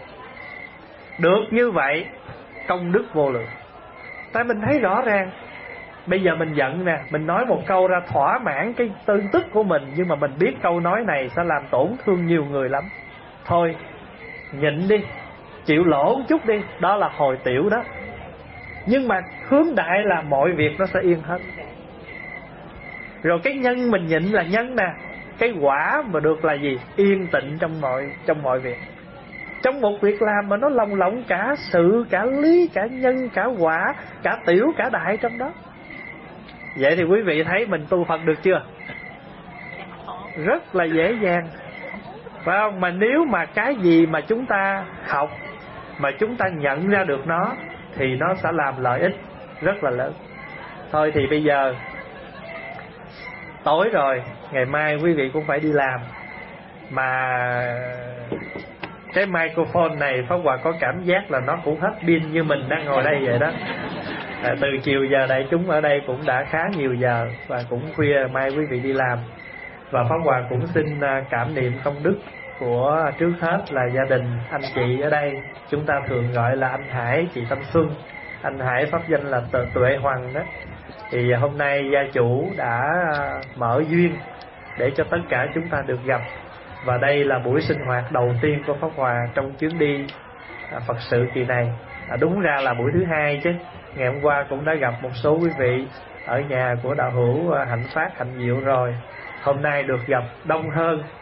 Được như vậy công đức vô lượng. Tại mình thấy rõ ràng, bây giờ mình giận nè, mình nói một câu ra thỏa mãn cái tư tức của mình, nhưng mà mình biết câu nói này sẽ làm tổn thương nhiều người lắm. Thôi nhịn đi, chịu lỗ một chút đi, đó là hồi tiểu đó. Nhưng mà hướng đại là mọi việc nó sẽ yên hết. Rồi cái nhân mình nhịn là nhân nè, cái quả mà được là gì? Yên tịnh trong mọi trong mọi việc. Trong một việc làm mà nó lồng lộng cả sự, cả lý, cả nhân, cả quả, cả tiểu, cả đại trong đó. Vậy thì quý vị thấy mình tu Phật được chưa? Rất là dễ dàng, phải không? Mà nếu mà cái gì mà chúng ta học, mà chúng ta nhận ra được nó, thì nó sẽ làm lợi ích rất là lớn. Thôi thì bây giờ tối rồi, ngày mai quý vị cũng phải đi làm. Mà cái microphone này Pháp Hòa có cảm giác là nó cũng hết pin như mình đang ngồi đây vậy đó. À, từ chiều giờ đại chúng ở đây cũng đã khá nhiều giờ, và cũng khuya mai quý vị đi làm. Và Pháp Hòa cũng xin cảm niệm công đức của trước hết là gia đình anh chị ở đây. Chúng ta thường gọi là anh Hải, chị Thanh Xuân. Anh Hải pháp danh là Tuệ Hoàng đó. Thì hôm nay gia chủ đã mở duyên để cho tất cả chúng ta được gặp. Và đây là buổi sinh hoạt đầu tiên của Pháp Hòa trong chuyến đi Phật sự kỳ này. À, đúng ra là buổi thứ hai chứ. Ngày hôm qua cũng đã gặp một số quý vị ở nhà của đạo hữu Hạnh Phát, Hạnh Diệu rồi. Hôm nay được gặp đông hơn.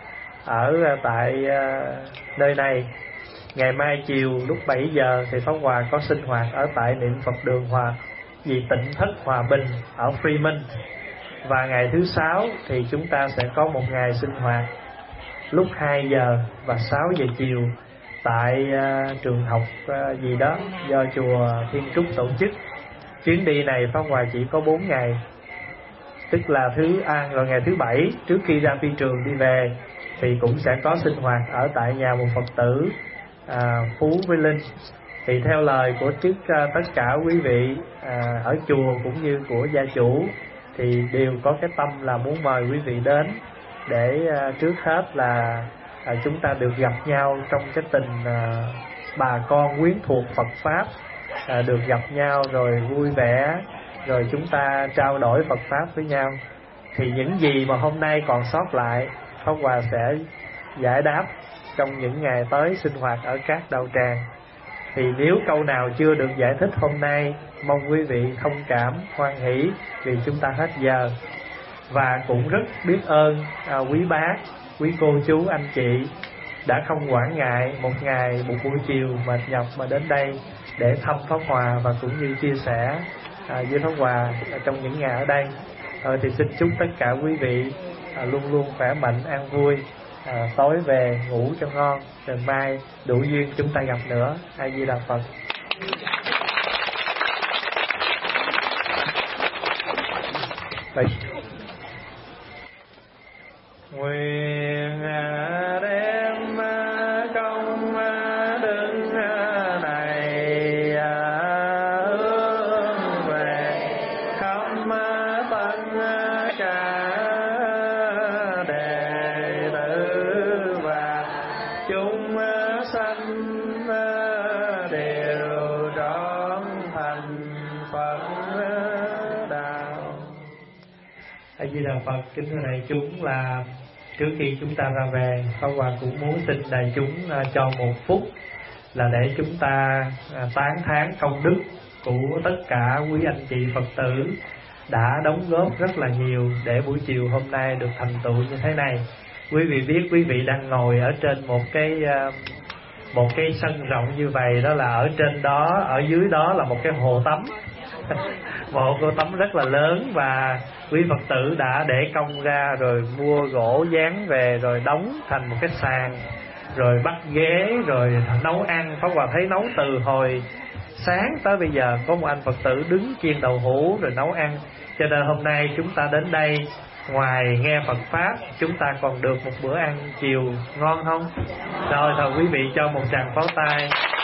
ở tại nơi này. Ngày mai chiều lúc bảy giờ thì Pháp Hòa có sinh hoạt ở tại Niệm Phật Đường Hòa vì Tỉnh Thất Hòa Bình ở Freeman. Và ngày thứ sáu thì chúng ta sẽ có một ngày sinh hoạt lúc hai giờ và sáu giờ chiều tại uh, trường học uh, gì đó do chùa Thiên Trúc tổ chức. Chuyến đi này Pháp Hòa chỉ có bốn ngày, tức là thứ à, rồi ngày thứ bảy trước khi ra phi trường đi về thì cũng sẽ có sinh hoạt ở tại nhà một Phật tử à, Phú với Linh. Thì theo lời của trước uh, tất cả quý vị à, ở chùa cũng như của gia chủ thì đều có cái tâm là muốn mời quý vị đến để uh, trước hết là uh, chúng ta được gặp nhau trong cái tình uh, bà con quyến thuộc Phật Pháp, uh, được gặp nhau rồi vui vẻ, rồi chúng ta trao đổi Phật Pháp với nhau. Thì những gì mà hôm nay còn sót lại Pháp Hòa sẽ giải đáp trong những ngày tới sinh hoạt ở các đạo tràng. Thì nếu câu nào chưa được giải thích hôm nay, mong quý vị thông cảm, hoan hỷ vì chúng ta hết giờ. Và cũng rất biết ơn à, quý bác, quý cô chú, anh chị đã không quản ngại một ngày, một buổi chiều mệt nhọc mà đến đây để thăm Pháp Hòa và cũng như chia sẻ à, với Pháp Hòa trong những ngày ở đây. Ờ, thì xin chúc tất cả quý vị à, luôn luôn khỏe mạnh, an vui, à, tối về ngủ cho ngon, rồi mai đủ duyên chúng ta gặp nữa. A Di Đà Phật. Vậy. Nguyện đem công đức này hướng về khắp tất cả đệ tử và chúng sanh đều trọn thành Phật đạo. A Di Đà Phật. Kính thưa đại chúng, là trước khi chúng ta ra về, Pháp Hòa cũng muốn xin đại chúng uh, cho một phút là để chúng ta uh, tán thán công đức của tất cả quý anh chị Phật tử đã đóng góp rất là nhiều để buổi chiều hôm nay được thành tựu như thế này. Quý vị biết quý vị đang ngồi ở trên một cái uh, một cái sân rộng như vậy, đó là ở trên đó, ở dưới đó là một cái hồ tắm một hồ tắm rất là lớn, và quý Phật tử đã để công ra rồi mua gỗ dán về rồi đóng thành một cái sàn, rồi bắt ghế rồi nấu ăn. Pháp Hòa thấy nấu từ hồi sáng tới bây giờ, có một anh Phật tử đứng chiên đậu hũ rồi nấu ăn. Cho nên hôm nay chúng ta đến đây, ngoài nghe Phật Pháp, chúng ta còn được một bữa ăn chiều ngon không? Rồi thôi quý vị cho một tràng pháo tay.